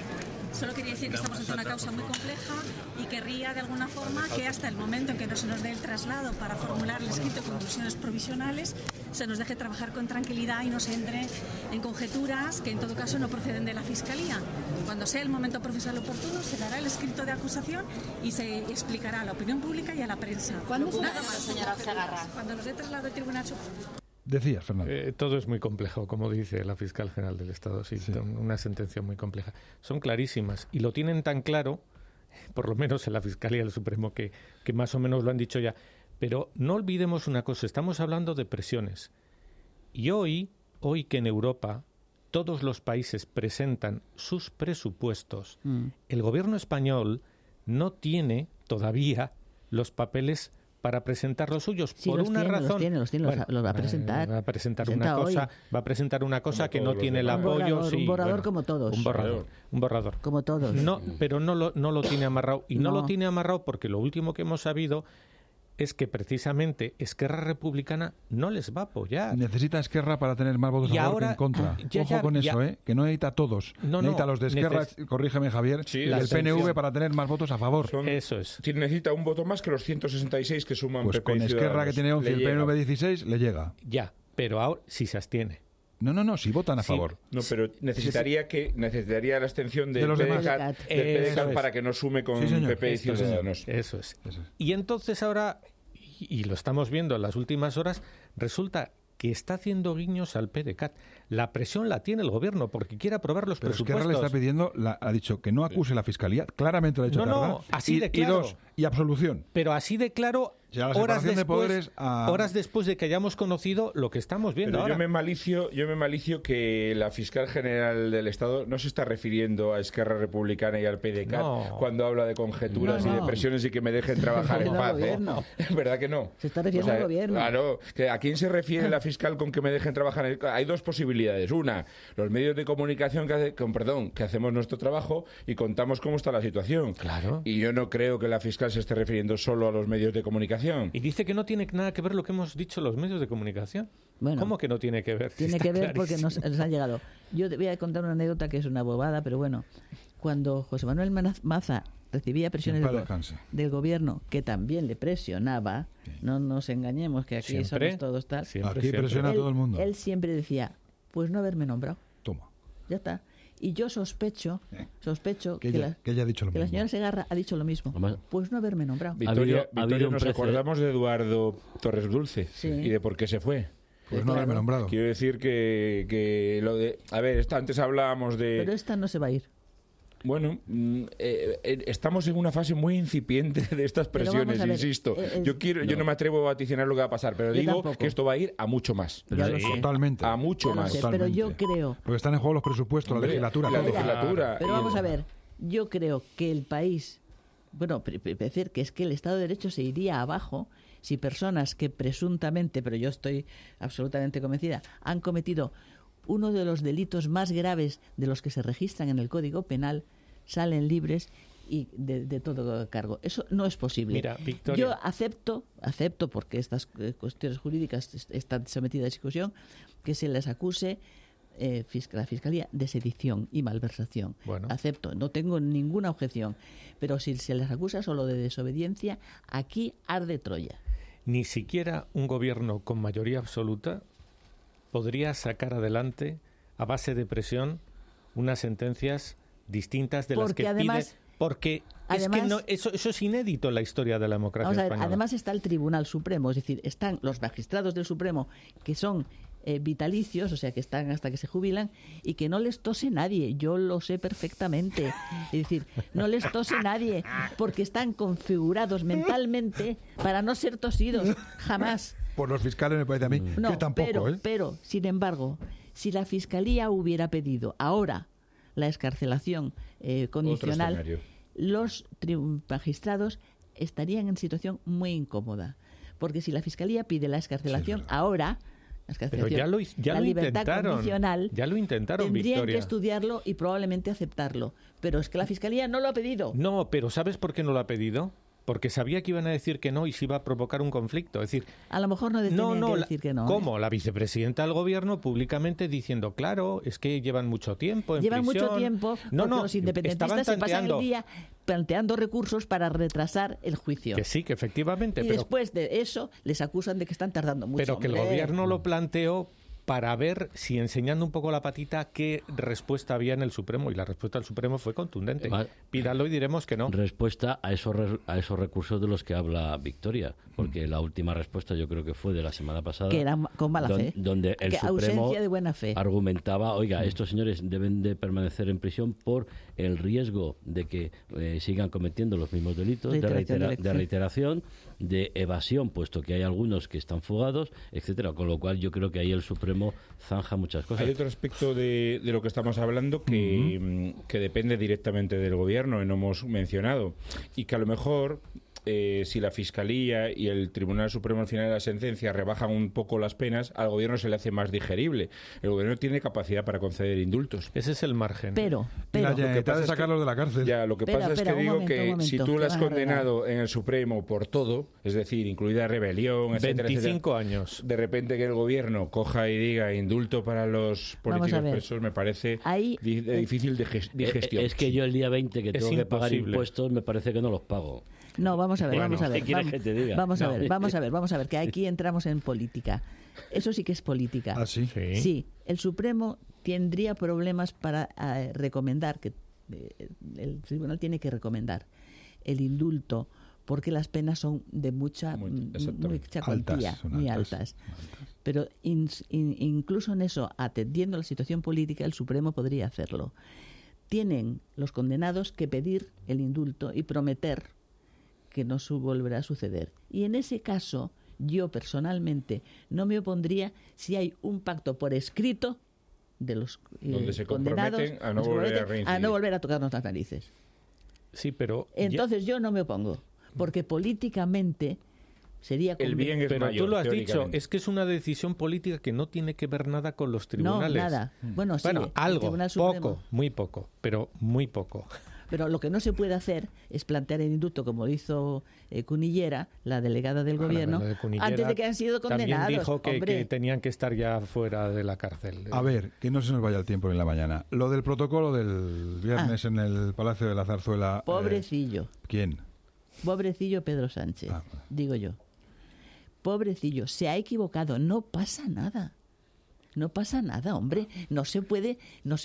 Solo quería decir que estamos ante una causa muy compleja y querría de alguna forma que hasta el momento en que no se nos dé el traslado para formular el escrito de conclusiones provisionales se nos deje trabajar con tranquilidad y no se entre en conjeturas que en todo caso no proceden de la Fiscalía. Cuando sea el momento procesal oportuno se dará el escrito de acusación y se explicará a la opinión pública y a la prensa. ¿Cuándo se nada más, señora Segarra? Cuando nos dé traslado del Tribunal Supremo. Decías, Fernando. Todo es muy complejo, como dice la fiscal general del Estado. Sí. Una sentencia muy compleja. Son clarísimas y lo tienen tan claro, por lo menos en la Fiscalía del Supremo, que más o menos lo han dicho ya. Pero no olvidemos una cosa, estamos hablando de presiones. Y hoy que en Europa todos los países presentan sus presupuestos, el gobierno español no tiene todavía los papeles para presentar los suyos, por una razón. Los va a presentar. Va a presentar una cosa que no tiene el apoyo. Un borrador como todos. Un borrador. Como todos. No, pero no lo tiene amarrado. Y no lo tiene amarrado porque lo último que hemos sabido es que precisamente Esquerra Republicana no les va a apoyar. Necesita Esquerra para tener más votos a favor que en contra. Ojo con eso, que no necesita a todos. Necesita a los de Esquerra, corrígeme Javier, y el PNV para tener más votos a favor. Eso es. Necesita un voto más que los 166 que suman pues PP y con Esquerra, que tiene 11 y el PNV 16, le llega. Ya, pero ahora sí se abstiene. No, si votan a favor. No, pero necesitaría la abstención de los demás PDeCAT para que no sume con PP y Ciudadanos. Eso es. Y entonces ahora, y lo estamos viendo en las últimas horas, resulta que está haciendo guiños al PDeCAT. La presión la tiene el gobierno porque quiere aprobar los presupuestos. Esquerra le está pidiendo, ha dicho que no acuse la Fiscalía, claramente lo ha dicho. No, así de claro. Y absolución. Pero así de claro Ya, la separación de poderes horas después de que hayamos conocido lo que estamos viendo Pero ahora. Yo me malicio que la fiscal general del Estado no se está refiriendo a Esquerra Republicana y al PDeCAT cuando habla de conjeturas y de presiones y que me dejen trabajar en paz. ¿Verdad que no? Se está refiriendo al gobierno. Claro, ¿a quién se refiere la fiscal con que me dejen trabajar? Hay dos posibilidades. Una, los medios de comunicación que hacemos nuestro trabajo y contamos cómo está la situación. Claro. Y yo no creo que la fiscal se esté refiriendo solo a los medios de comunicación. Y dice que no tiene nada que ver lo que hemos dicho los medios de comunicación. Bueno, ¿cómo que no tiene que ver? Tiene que ver porque nos han llegado. Yo te voy a contar una anécdota que es una bobada, pero bueno. Cuando José Manuel Maza recibía presiones del gobierno, que también le presionaba, no nos engañemos que aquí somos todos tal. Aquí presiona a todo el mundo. Él siempre decía, pues no haberme nombrado. Toma. Ya está. Y yo sospecho que ella haya dicho lo mismo. La señora Segarra ha dicho lo mismo. Pues no haberme nombrado. Victoria, nos acordamos de Eduardo Torres Dulce y de por qué se fue. Pues no haberme nombrado. Quiero decir que lo de... A ver, antes hablábamos de... Pero esta no se va a ir. Bueno, estamos en una fase muy incipiente de estas presiones, insisto. Yo no me atrevo a vaticinar lo que va a pasar, pero digo que esto va a ir a mucho más. Totalmente. A mucho más. Pero yo creo... Porque están en juego los presupuestos, la legislatura. Pero vamos a ver, yo creo que el país... Bueno, decir que es que el Estado de Derecho se iría abajo si personas que presuntamente, pero yo estoy absolutamente convencida, han cometido uno de los delitos más graves de los que se registran en el Código Penal, salen libres y de todo cargo. Eso no es posible. Mira, Victoria. Yo acepto porque estas cuestiones jurídicas están sometidas a discusión, que se les acuse la Fiscalía de sedición y malversación. Bueno. Acepto, no tengo ninguna objeción. Pero si se les acusa solo de desobediencia, aquí arde Troya. Ni siquiera un gobierno con mayoría absoluta podría sacar adelante, a base de presión, unas sentencias distintas de las que pide... Porque además, eso es inédito en la historia de la democracia española. Además está el Tribunal Supremo, es decir, están los magistrados del Supremo que son vitalicios, o sea, que están hasta que se jubilan y que no les tose nadie. Yo lo sé perfectamente. Es decir, no les tose nadie porque están configurados mentalmente para no ser tosidos jamás. Por los fiscales me parece a mí que tampoco. Pero, sin embargo, si la Fiscalía hubiera pedido ahora la excarcelación condicional, los magistrados estarían en situación muy incómoda. Porque si la Fiscalía pide la excarcelación ahora, pero ya lo intentaron, condicional, ya lo intentaron, tendrían Victoria. que estudiarlo y probablemente aceptarlo. Pero es que la Fiscalía no lo ha pedido. No, pero ¿sabes por qué no lo ha pedido? Porque sabía que iban a decir que no y se iba a provocar un conflicto. Es decir, a lo mejor no tenían que decir que no. ¿Cómo? La vicepresidenta del gobierno públicamente diciendo, claro, es que llevan mucho tiempo en prisión. Mucho tiempo porque los independentistas se pasan el día planteando recursos para retrasar el juicio. Que sí, que efectivamente. Y después de eso les acusan de que están tardando mucho. Pero que el gobierno lo planteó para ver si, enseñando un poco la patita, qué respuesta había en el Supremo. Y la respuesta del Supremo fue contundente. Pídalo y diremos que no. Respuesta a esos recursos de los que habla Victoria. Porque la última respuesta yo creo que fue de la semana pasada. Que era con mala fe. Donde el Supremo ausencia de buena fe. Argumentaba, oiga, estos señores deben de permanecer en prisión por el riesgo de que sigan cometiendo los mismos delitos de reiteración, de evasión, puesto que hay algunos que están fugados, etcétera. Con lo cual yo creo que ahí el Supremo zanja muchas cosas. Hay otro aspecto de lo que estamos hablando que depende directamente del gobierno y no hemos mencionado, y que a lo mejor si la Fiscalía y el Tribunal Supremo al final de la sentencia rebajan un poco las penas, al gobierno se le hace más digerible. El gobierno tiene capacidad para conceder indultos. Ese es el margen. Pero la de sacarlos de la cárcel. Ya, lo que pasa es que digo que si tú lo has condenado en el Supremo por todo, es decir, incluida rebelión, etcétera, 25 años. De repente que el gobierno coja y diga indulto para los políticos presos, me parece difícil de gestión. Es que yo el día 20 que tengo que pagar impuestos, me parece que no los pago. No, vamos a ver. ¿Qué quieres que te diga? Vamos a ver, que aquí entramos en política. Eso sí que es política. ¿Ah, sí? Sí, el Supremo tendría problemas para recomendar, que el tribunal tiene que recomendar el indulto, porque las penas son de mucha cuantía, muy altas. Pero incluso en eso, atendiendo a la situación política, el Supremo podría hacerlo. Tienen los condenados que pedir el indulto y prometer que no volverá a suceder. Y en ese caso, yo personalmente no me opondría si hay un pacto por escrito de los donde se condenados a no volver a tocarnos las narices. Sí, pero entonces yo no me opongo, porque políticamente sería el bien es pero mayor, tú lo has dicho, es que es una decisión política que no tiene que ver nada con los tribunales. No, nada. Bueno, sí, algo, poco, muy poco, pero muy poco. Pero lo que no se puede hacer es plantear el indulto, como hizo Cunillera, la delegada del gobierno, antes de que han sido condenados. También dijo que tenían que estar ya fuera de la cárcel. A ver, que no se nos vaya el tiempo en la mañana. Lo del protocolo del viernes en el Palacio de la Zarzuela... Pobrecillo. ¿Quién? Pobrecillo Pedro Sánchez, digo yo. Pobrecillo, se ha equivocado, no pasa nada. No pasa nada, hombre. No se puede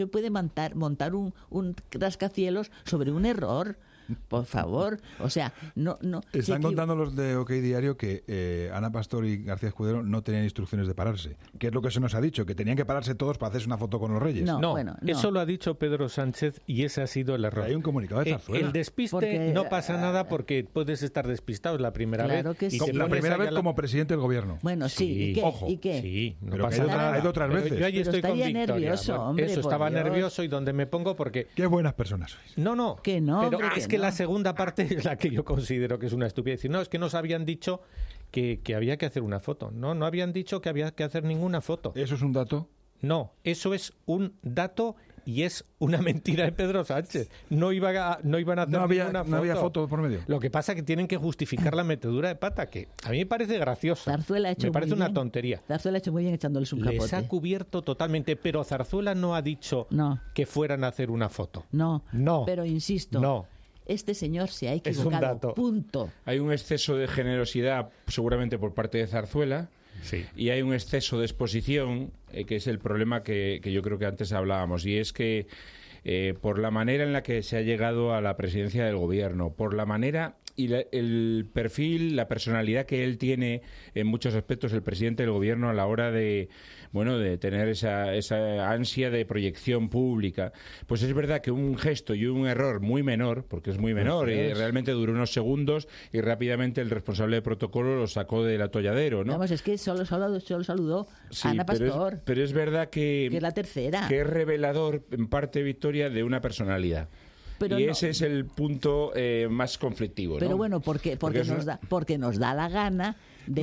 montar un rascacielos sobre un error. Por favor. O sea, no. Están contando los de OK Diario que Ana Pastor y García Escudero no tenían instrucciones de pararse. ¿Qué es lo que se nos ha dicho? Que tenían que pararse todos para hacerse una foto con los Reyes. No, eso lo ha dicho Pedro Sánchez y ese ha sido el error. Hay un comunicado de Zarzuela. El despiste no pasa nada porque puedes estar despistado, es la primera vez. Que sí. La primera vez como presidente del gobierno. Bueno, sí. ¿Y qué? Ojo. ¿Y qué? Sí, no pero pasa nada. Hay de otras veces. Yo allí estoy con Victoria. Nervioso, hombre, eso, estaba Dios. nervioso y donde me pongo porque... Qué buenas personas sois. No. Que no, pero hombre, es que la segunda parte es la que yo considero que es una estupidez. Decir, no, es que nos habían dicho que había que hacer una foto. No habían dicho que había que hacer ninguna foto. ¿Eso es un dato? No, eso es un dato y es una mentira de Pedro Sánchez. No iban a hacer ninguna foto. No había foto por medio. Lo que pasa es que tienen que justificar la metedura de pata, que a mí me parece gracioso. Zarzuela ha hecho me parece muy una bien. tontería. Zarzuela ha hecho muy bien echándoles un capote. Les ha cubierto totalmente, pero Zarzuela no ha dicho que fueran a hacer una foto. No. Pero insisto. No. Este señor se ha equivocado. Es un dato. Punto. Hay un exceso de generosidad seguramente por parte de Zarzuela. Sí. Y hay un exceso de exposición, que es el problema que yo creo que antes hablábamos, y es que por la manera en la que se ha llegado a la presidencia del gobierno, por la manera y el perfil, la personalidad que él tiene en muchos aspectos, el presidente del gobierno, a la hora de tener esa ansia de proyección pública, pues es verdad que un gesto y un error muy menor, porque es muy menor, y realmente duró unos segundos y rápidamente el responsable de protocolo lo sacó del atolladero, ¿no? Vamos, es que solo saludó a Ana Pastor. Pero es verdad que es la tercera. Que es revelador, en parte, Victoria, de una personalidad. Pero y ese es el punto más conflictivo, ¿no? Pero bueno, porque nos da la gana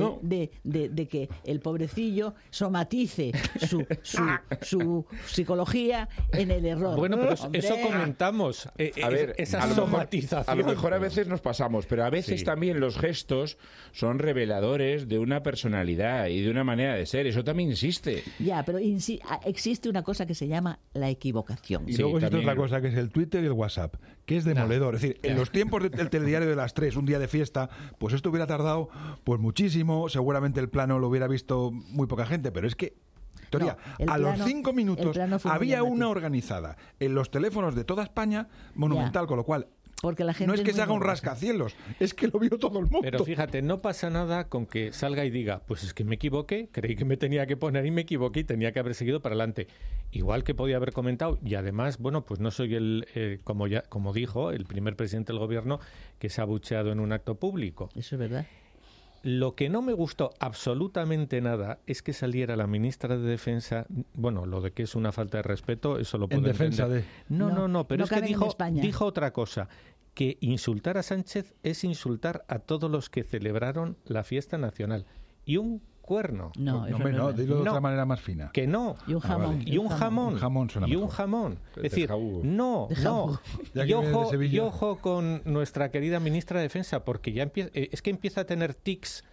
de que el pobrecillo somatice su psicología en el error. Bueno, pero eso comentamos. A ver, esa somatización. A lo mejor a veces nos pasamos, pero a veces también los gestos son reveladores de una personalidad y de una manera de ser. Eso también existe. Ya, pero existe una cosa que se llama la equivocación. Y luego existe otra cosa que es el Twitter y el WhatsApp, que es demoledor. Es decir, en los tiempos del telediario de las 3, un día de fiesta, pues esto hubiera tardado pues muchísimo. Seguramente el plano lo hubiera visto muy poca gente, pero es que Victoria, los 5 minutos había una organizada en los teléfonos de toda España monumental, con lo cual porque la gente no es que se haga un rascacielos, es que lo vio todo el mundo. Pero fíjate, no pasa nada con que salga y diga, pues es que me equivoqué, creí que me tenía que poner y me equivoqué y tenía que haber seguido para adelante. Igual que podía haber comentado, y además, bueno, pues no soy como dijo el primer presidente del gobierno, que se ha abucheado en un acto público. Eso es verdad. Lo que no me gustó absolutamente nada es que saliera la ministra de Defensa, bueno, lo de que es una falta de respeto, eso lo puedo entender. En defensa de... No, pero es que dijo otra cosa, que insultar a Sánchez es insultar a todos los que celebraron la fiesta nacional. Y un cuerno. No, dilo de otra manera más fina. Que no. Y un jamón. Y un jamón. Y un jamón. Es decir, no. Y ojo con nuestra querida ministra de Defensa, porque ya empieza a tener tics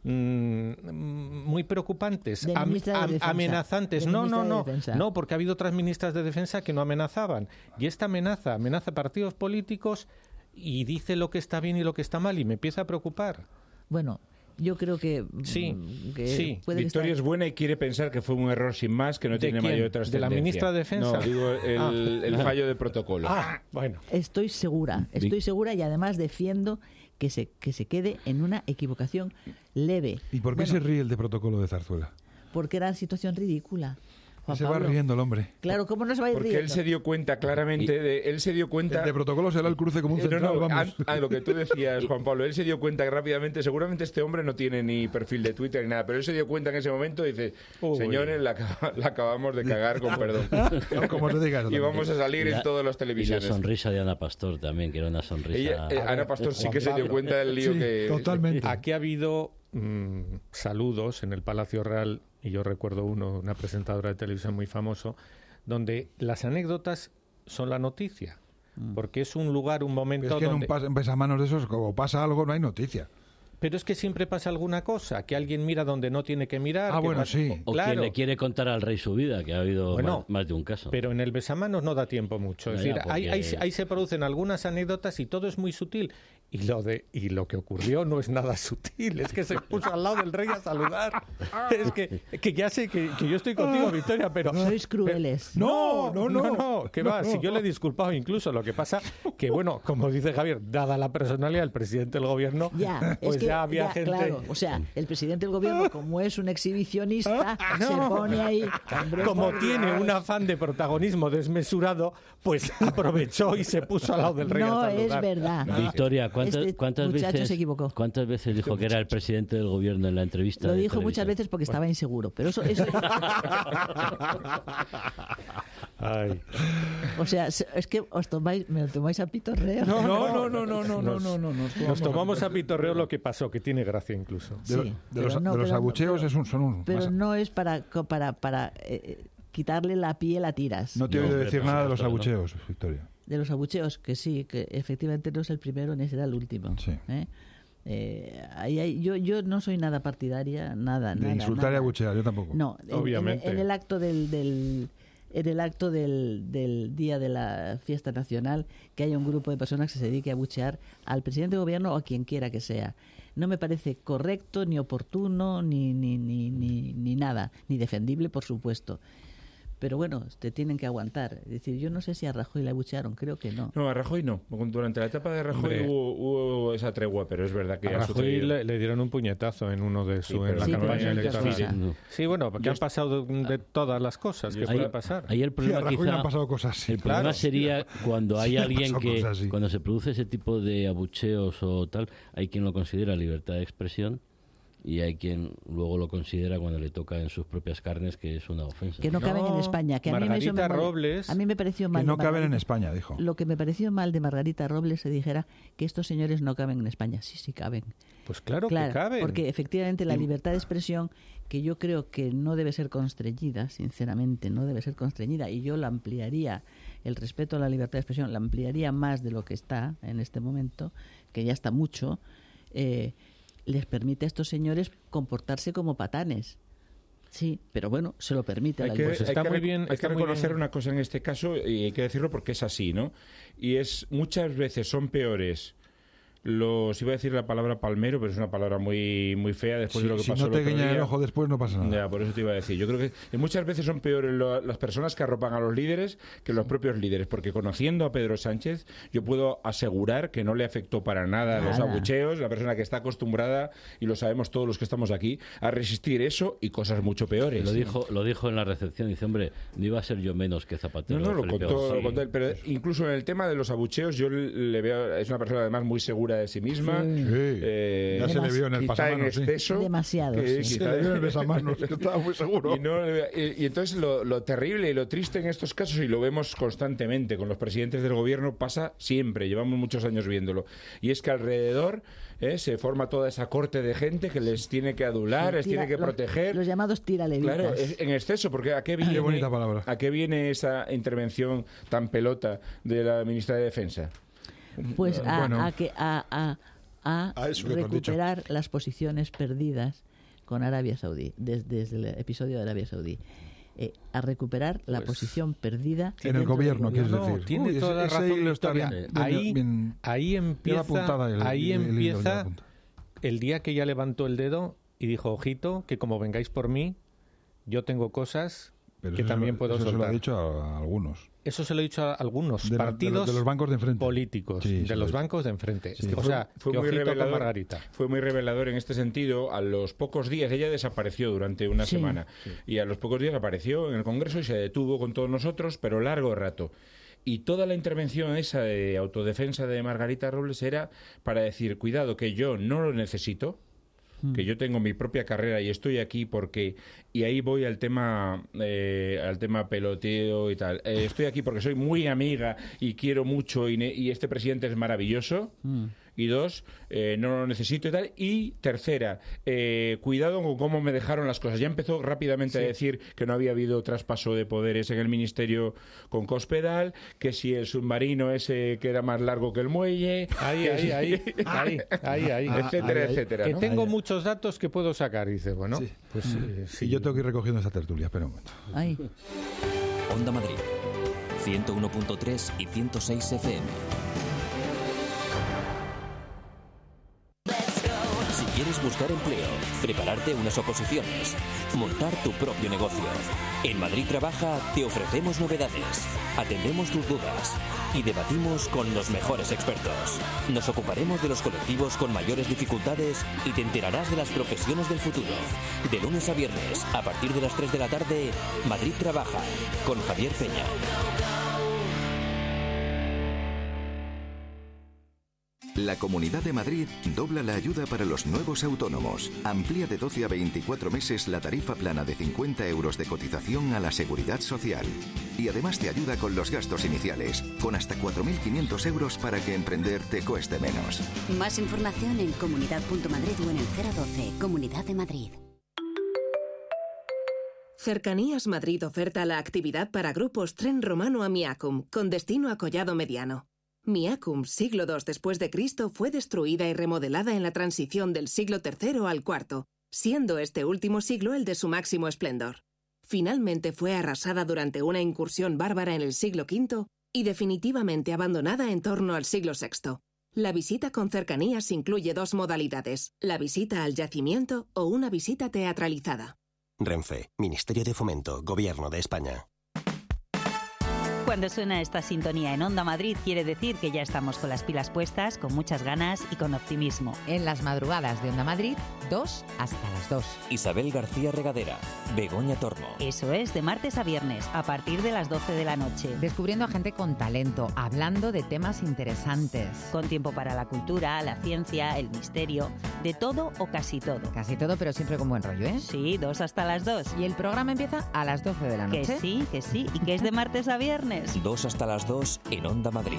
muy preocupantes, amenazantes. No, porque ha habido otras ministras de Defensa que no amenazaban. Y esta amenaza a partidos políticos y dice lo que está bien y lo que está mal y me empieza a preocupar. Bueno, yo creo que sí. Victoria es buena y quiere pensar que fue un error sin más, que no tiene mayor trascendencia. ¿De la ministra de Defensa? No, digo el fallo de protocolo. Bueno. Estoy segura y además defiendo que se quede en una equivocación leve. ¿Y por qué se ríe el de protocolo de Zarzuela? Porque era situación ridícula. Juan Se va Pablo. riendo el hombre. Claro, ¿cómo no se va a ir Porque riendo? él se dio cuenta claramente, él se dio cuenta... El de protocolo será el cruce como un central, vamos. Lo que tú decías, Juan Pablo, él se dio cuenta rápidamente, seguramente este hombre no tiene ni perfil de Twitter ni nada, pero él se dio cuenta en ese momento y dice, señores, la acabamos de cagar, con perdón. Como te digas. Y vamos a salir en todas las Y la televisiones. sonrisa de Ana Pastor también, que era una sonrisa... Ana Pastor sí que se dio cuenta del lío que... Totalmente. Aquí ha habido saludos en el Palacio Real, y yo recuerdo una presentadora de televisión muy famoso, donde las anécdotas son la noticia, porque es un lugar, un momento Es que donde... en un besamanos de esos, como pasa algo, no hay noticia. Pero es que siempre pasa alguna cosa, que alguien mira donde no tiene que mirar. Ah, que bueno, no- sí. O Claro. quien le quiere contar al rey su vida, que ha habido Bueno, más de un caso. Pero en el besamanos no da tiempo mucho. Es Ya, decir, porque- ahí se producen algunas anécdotas y todo es muy sutil. Y lo que ocurrió no es nada sutil. Es que se puso al lado del rey a saludar. Es que ya sé que yo estoy contigo, Victoria, pero... Sois crueles. No, que va, si yo le he disculpado incluso. Lo que pasa que, bueno, como dice Javier, dada la personalidad del presidente del gobierno, Ya, pues es que, ya había ya, gente... claro, o sea, el presidente del gobierno, como es un exhibicionista, se pone ahí... hombre, Como por tiene Dios. un afán de protagonismo desmesurado, pues aprovechó y se puso al lado del rey No a saludar. es verdad. Victoria, Este ¿cuántas muchacho veces se equivocó. ¿Cuántas veces dijo que era el presidente del gobierno en la entrevista? Lo de dijo muchas televisión? veces porque estaba inseguro, pero eso Ay. o sea, es que me lo tomáis a pitorreo. No. Nos tomamos a pitorreo lo que pasó, que tiene gracia incluso. Sí, De los pero abucheos son un... Pero no es para quitarle la piel a tiras. No te he oído decir nada de los abucheos, Victoria. De los abucheos, que sí, que efectivamente no es el primero ni será el último. Sí. Yo no soy nada partidaria, nada. De insultar y abuchear, yo tampoco. No, Obviamente. En el acto del día de la fiesta nacional, que haya un grupo de personas que se dedique a abuchear al presidente de gobierno o a quien quiera que sea. No me parece correcto, ni oportuno, ni nada, ni defendible, por supuesto. Pero bueno, te tienen que aguantar. Es decir, yo no sé si a Rajoy le abuchearon, creo que no. No, a Rajoy no. Durante la etapa de Rajoy Hombre. hubo esa tregua, pero es verdad que A ha Rajoy sucedido. le dieron un puñetazo en uno de Sí, en pero la sí, campaña pero electoral. sí. Sí, bueno, porque han pasado de todas las cosas que pueden pasar. Ahí el Sí, a problema Rajoy le quizá... han pasado cosas así. El problema Claro. sería cuando hay Sí, han alguien pasado que, cosas así. cuando se produce ese tipo de abucheos o tal, hay quien lo considera libertad de expresión y hay quien luego lo considera cuando le toca en sus propias carnes que es una ofensa. Que no caben en España. Que a mí eso Margarita me Robles... A mí me pareció mal. Que de no caben en Margarita. España, dijo. Lo que me pareció mal de Margarita Robles se dijera que estos señores no caben en España. Sí caben. Pues claro que caben. Porque efectivamente la libertad de expresión, que yo creo que no debe ser constreñida, sinceramente, no debe ser constreñida, y yo la ampliaría, el respeto a la libertad de expresión, la ampliaría más de lo que está en este momento, que ya está mucho, les permite a estos señores comportarse como patanes. Sí, pero bueno, se lo permite a la libertad. Hay que reconocer una cosa en este caso, y hay que decirlo porque es así, ¿no? Y es, muchas veces son peores iba a decir la palabra palmero, pero es una palabra muy fea después de lo que Si pasó no te el otro guiñan el día. ojo después no pasa nada. Ya, por eso te iba a decir. Yo creo que muchas veces son peores las personas que arropan a los líderes que los propios líderes, porque conociendo a Pedro Sánchez, yo puedo asegurar que no le afectó para nada los abucheos, la persona que está acostumbrada, y lo sabemos todos los que estamos aquí, a resistir eso y cosas mucho peores. Lo dijo en la recepción, dice, hombre, no iba a ser yo menos que Zapatero. No, lo Felipe contó, González. lo contó él, pero incluso en el tema de los abucheos yo le veo, es una persona además muy segura de sí misma. Sí. Ya se le vio en el quizá en pasamanos, sí. exceso. Demasiado, que sí. Se le vio en el besamanos, que estaba muy seguro. Y entonces lo terrible y lo triste en estos casos, y lo vemos constantemente con los presidentes del gobierno, pasa siempre, llevamos muchos años viéndolo, y es que alrededor se forma toda esa corte de gente que les tiene que adular, les tiene que proteger. Los llamados tiralevitas. Claro, en exceso, porque ¿a qué viene, Qué bonita palabra. ¿a qué viene esa intervención tan pelota de la ministra de Defensa? Pues Bueno. a eso que tú has recuperar las posiciones perdidas con Arabia Saudí, desde el episodio de Arabia Saudí. A recuperar la posición perdida En el gobierno, quieres decir. Tiene Uy, toda la ese razón, hilo está Victoria. bien- Ahí lleva empieza, apuntada el hilo, lleva empieza apuntada. el día que ella levantó el dedo y dijo, ojito, que como vengáis por mí, yo tengo cosas Pero que eso también se lo- puedo eso se lo ha soltar. dicho a algunos. Eso se lo he dicho a algunos partidos de los bancos de enfrente. políticos, de los bancos de enfrente. Sí, o sea, fue muy revelador, Margarita. Fue muy revelador en este sentido. A los pocos días, ella desapareció durante una semana, y a los pocos días apareció en el Congreso y se detuvo con todos nosotros, pero largo rato. Y toda la intervención esa de autodefensa de Margarita Robles era para decir, cuidado, que yo no lo necesito, que yo tengo mi propia carrera y estoy aquí porque... Y ahí voy al tema peloteo y tal. Estoy aquí porque soy muy amiga y quiero mucho y este presidente es maravilloso. Y 2, no lo necesito y tal. Y tercera, cuidado con cómo me dejaron las cosas. Ya empezó rápidamente a decir que no había habido traspaso de poderes en el ministerio con Cospedal, que si el submarino ese que era más largo que el muelle... Ahí, etcétera, etcétera. Que ¿no? tengo muchos datos que puedo sacar. Dice, bueno, pues sí. Yo tengo que ir recogiendo esa tertulia, espera un momento. Onda Madrid, 101.3 y 106 FM. Si quieres buscar empleo, prepararte unas oposiciones, montar tu propio negocio, en Madrid Trabaja te ofrecemos novedades, atendemos tus dudas y debatimos con los mejores expertos. Nos ocuparemos de los colectivos con mayores dificultades y te enterarás de las profesiones del futuro. De lunes a viernes, a partir de las 3 de la tarde, Madrid Trabaja, con Javier Peña. La Comunidad de Madrid dobla la ayuda para los nuevos autónomos. Amplía de 12 a 24 meses la tarifa plana de 50 euros de cotización a la Seguridad Social. Y además te ayuda con los gastos iniciales, con hasta 4.500 euros para que emprender te cueste menos. Más información en comunidad.madrid o en el 012, Comunidad de Madrid. Cercanías Madrid oferta la actividad para grupos Tren Romano a Miacum, con destino a Collado Mediano. Miacum, siglo II después de Cristo, fue destruida y remodelada en la transición del siglo III al IV, siendo este último siglo el de su máximo esplendor. Finalmente fue arrasada durante una incursión bárbara en el siglo V y definitivamente abandonada en torno al siglo VI. La visita con cercanías incluye 2 modalidades, la visita al yacimiento o una visita teatralizada. Renfe, Ministerio de Fomento, Gobierno de España. Cuando suena esta sintonía en Onda Madrid quiere decir que ya estamos con las pilas puestas, con muchas ganas y con optimismo. En las madrugadas de Onda Madrid, 2 hasta las 2. Isabel García Regadera, Begoña Tormo. Eso es, de martes a viernes, a partir de las 12 de la noche. Descubriendo a gente con talento, hablando de temas interesantes. Con tiempo para la cultura, la ciencia, el misterio, de todo o casi todo. Casi todo, pero siempre con buen rollo, ¿eh? Sí, 2 hasta las 2. Y el programa empieza a las 12 de la noche. Que sí, y que es de martes a viernes. 2 hasta las 2 en Onda Madrid.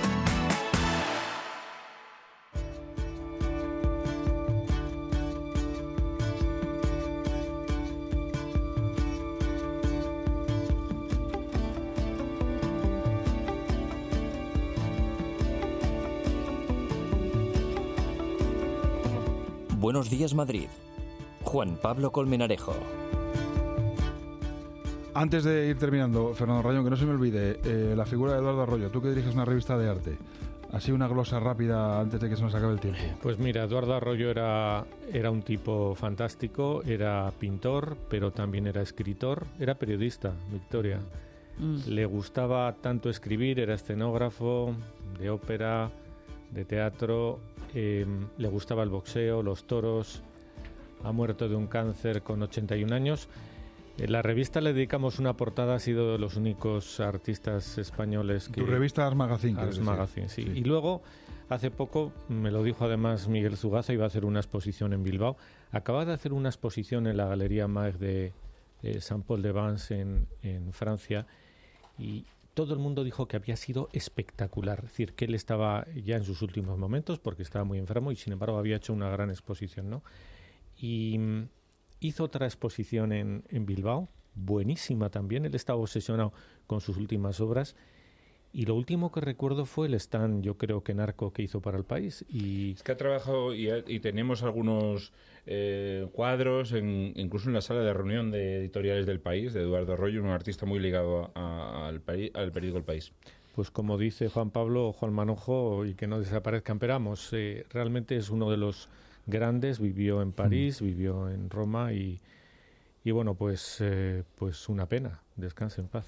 Buenos días, Madrid. Juan Pablo Colmenarejo. Antes de ir terminando, Fernando Rayón, que no se me olvide, la figura de Eduardo Arroyo, tú que diriges una revista de arte, así una glosa rápida antes de que se nos acabe el tiempo. Pues mira, Eduardo Arroyo era un tipo fantástico, era pintor, pero también era escritor, era periodista, Victoria. Le gustaba tanto escribir, era escenógrafo de ópera, de teatro, le gustaba el boxeo, los toros, ha muerto de un cáncer con 81 años. En la revista le dedicamos una portada, ha sido de los únicos artistas españoles que... Tu revista Ars Magazine. Ars Magazine, sí. Y luego, hace poco, me lo dijo además Miguel Zugaza, iba a hacer una exposición en Bilbao. Acaba de hacer una exposición en la Galería Maeg de Saint-Paul-de-Vence en Francia, y todo el mundo dijo que había sido espectacular. Es decir, que él estaba ya en sus últimos momentos porque estaba muy enfermo y sin embargo había hecho una gran exposición, ¿no? Y hizo otra exposición en Bilbao, buenísima también. Él estaba obsesionado con sus últimas obras. Y lo último que recuerdo fue el stand, yo creo que Narco, que hizo para El País. Y es que ha trabajado y tenemos algunos cuadros, incluso en la sala de reunión de editoriales del País, de Eduardo Arroyo, un artista muy ligado al periódico El País. Pues como dice Juan Pablo, ojo al manojo y que no desaparezcan peramos. Realmente es uno de los grandes, vivió en París, vivió en Roma y bueno, pues una pena, descanse en paz.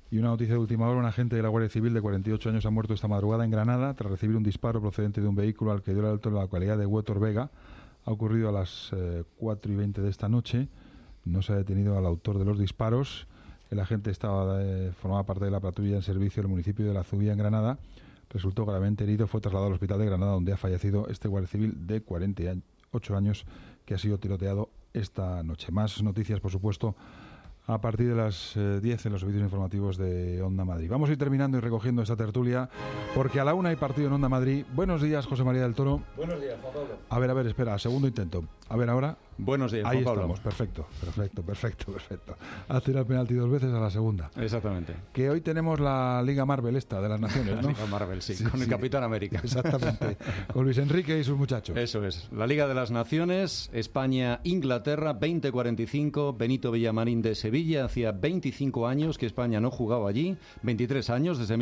Y una noticia de última hora, un agente de la Guardia Civil de 48 años ha muerto esta madrugada en Granada tras recibir un disparo procedente de un vehículo al que dio el alto en la localidad de Huétor Vega. Ha ocurrido a las 4:20 de esta noche. No se ha detenido al autor de los disparos. El agente formaba parte de la patrulla en servicio del municipio de La Zubía, en Granada. Resultó gravemente herido, fue trasladado al hospital de Granada, donde ha fallecido este guardia civil de 48 años que ha sido tiroteado esta noche. Más noticias, por supuesto, a partir de las 10 en los servicios informativos de Onda Madrid. Vamos a ir terminando y recogiendo esta tertulia, porque a la 1 hay partido en Onda Madrid. Buenos días, José María del Toro. Buenos días, Juan Pablo. A ver, espera, segundo intento. A ver, ahora. Buenos días, Ahí Juan Pablo. estamos, perfecto. Has tirado el penalti 2 veces a la segunda. Exactamente. Que hoy tenemos la Liga Marvel de las Naciones, ¿no? La Liga Marvel, sí, con el Capitán América. Exactamente, con Luis Enrique y sus muchachos. Eso es. La Liga de las Naciones, España-Inglaterra, 20:45, Benito Villamarín de Sevilla. Hacía 25 años que España no jugaba allí, 23 años, desde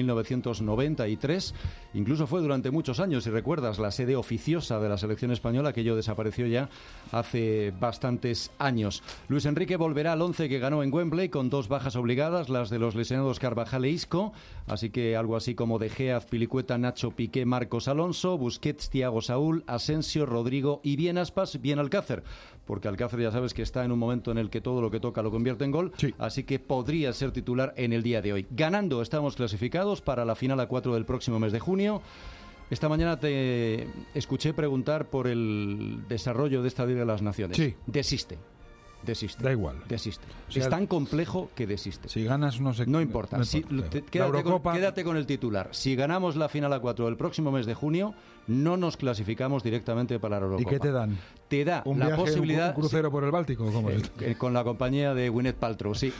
1993. Incluso fue durante muchos años, si recuerdas, la sede oficiosa de la selección española, que ello desapareció ya hace bastantes años. Luis Enrique volverá al 11 que ganó en Wembley, con 2 bajas obligadas, las de los lesionados Carvajal e Isco, así que algo así como De Gea, Azpilicueta, Nacho, Piqué, Marcos Alonso, Busquets, Thiago, Saúl, Asensio, Rodrigo y bien Aspas, bien Alcácer, porque Alcácer ya sabes que está en un momento en el que todo lo que toca lo convierte en gol, así que podría ser titular en el día de hoy. Ganando estamos clasificados para la final A4 del próximo mes de junio. Esta mañana te escuché preguntar por el desarrollo de esta Liga de las Naciones. Sí. Desiste. Da igual. Desiste. O sea, es tan complejo que desiste. Si ganas no importa. Quédate con el titular. Si ganamos la final A4 del próximo mes de junio, no nos clasificamos directamente para la Eurocopa. ¿Y qué te dan? Te da ¿Un la viaje, posibilidad... un crucero por el Báltico? ¿Cómo es? Con la compañía de Gwyneth Paltrow, sí.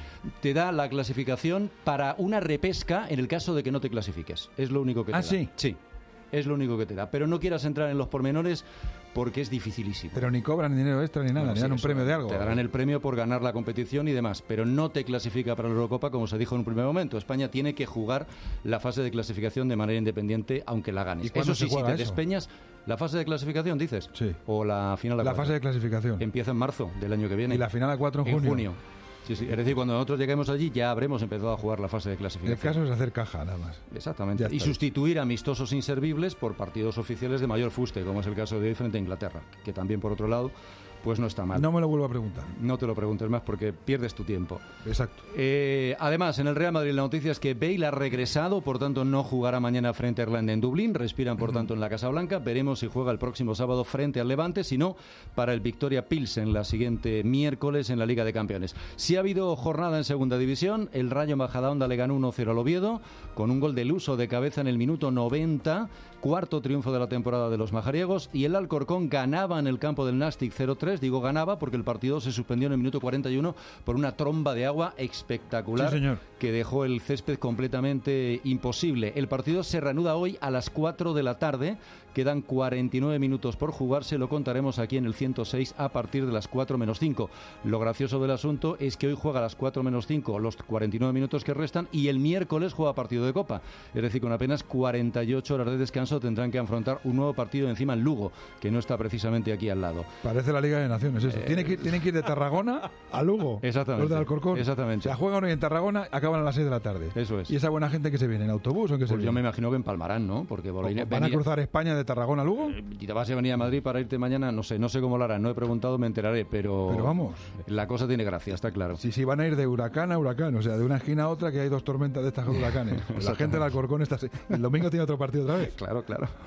Te da la clasificación para una repesca en el caso de que no te clasifiques. Es lo único que te da. ¿Sí? Sí. Es lo único que te da. Pero no quieras entrar en los pormenores porque es dificilísimo. Pero ni cobran dinero extra ni nada, ni dan un premio de algo. Te darán el premio por ganar la competición y demás, pero no te clasifica para la Eurocopa, como se dijo en un primer momento. España tiene que jugar la fase de clasificación de manera independiente, aunque la ganes. Eso sí, si te despeñas, la fase de clasificación, dices. Sí. O la final A4. La fase de clasificación. Empieza en marzo del año que viene. Y la final A4 en junio. Sí. Es decir, cuando nosotros lleguemos allí ya habremos empezado a jugar la fase de clasificación. El caso es hacer caja, nada más. Exactamente. Y sustituir amistosos inservibles por partidos oficiales de mayor fuste, como es el caso de hoy frente a Inglaterra, que también, por otro lado, pues no está mal. No me lo vuelvo a preguntar. No te lo preguntes más porque pierdes tu tiempo. Exacto. Además, en el Real Madrid la noticia es que Bale ha regresado, por tanto no jugará mañana frente a Irlanda en Dublín. Respiran, por tanto, en la Casa Blanca. Veremos si juega el próximo sábado frente al Levante, si no, para el Victoria Pilsen la siguiente miércoles en la Liga de Campeones. Si ha habido jornada en Segunda División, el Rayo Majadahonda le ganó 1-0 al Oviedo, con un gol del Uso de cabeza en el minuto 90, cuarto triunfo de la temporada de los majariegos, y el Alcorcón ganaba en el campo del Nastic 0-3, digo ganaba porque el partido se suspendió en el minuto 41 por una tromba de agua espectacular, sí, señor, que dejó el césped completamente imposible. El partido se reanuda hoy a las 4 de la tarde, quedan 49 minutos por jugarse, lo contaremos aquí en el 106 a partir de las 4 menos 5. Lo gracioso del asunto es que hoy juega a las 4 menos 5 los 49 minutos que restan y el miércoles juega partido de Copa, es decir, con apenas 48 horas de descanso tendrán que afrontar un nuevo partido encima en Lugo, que no está precisamente aquí al lado. Parece la Liga de Naciones eso. Tienen que ir de Tarragona a Lugo. Exactamente. Los del Alcorcón. Exactamente. O sea, juegan hoy en Tarragona, acaban a las 6 de la tarde. Eso es. ¿Y esa buena gente que se viene en autobús o en qué se viene? Yo me imagino que empalmarán, ¿no? Porque ¿Van a cruzar España de Tarragona a Lugo? ¿Y te vas a venir a Madrid para irte mañana? No sé cómo lo harán, no he preguntado, me enteraré, pero vamos, la cosa tiene gracia, está claro. Sí, van a ir de huracán a huracán, o sea, de una esquina a otra, que hay 2 tormentas de estas huracanes. La gente del Alcorcón está... El domingo tiene otro partido otra vez. Claro.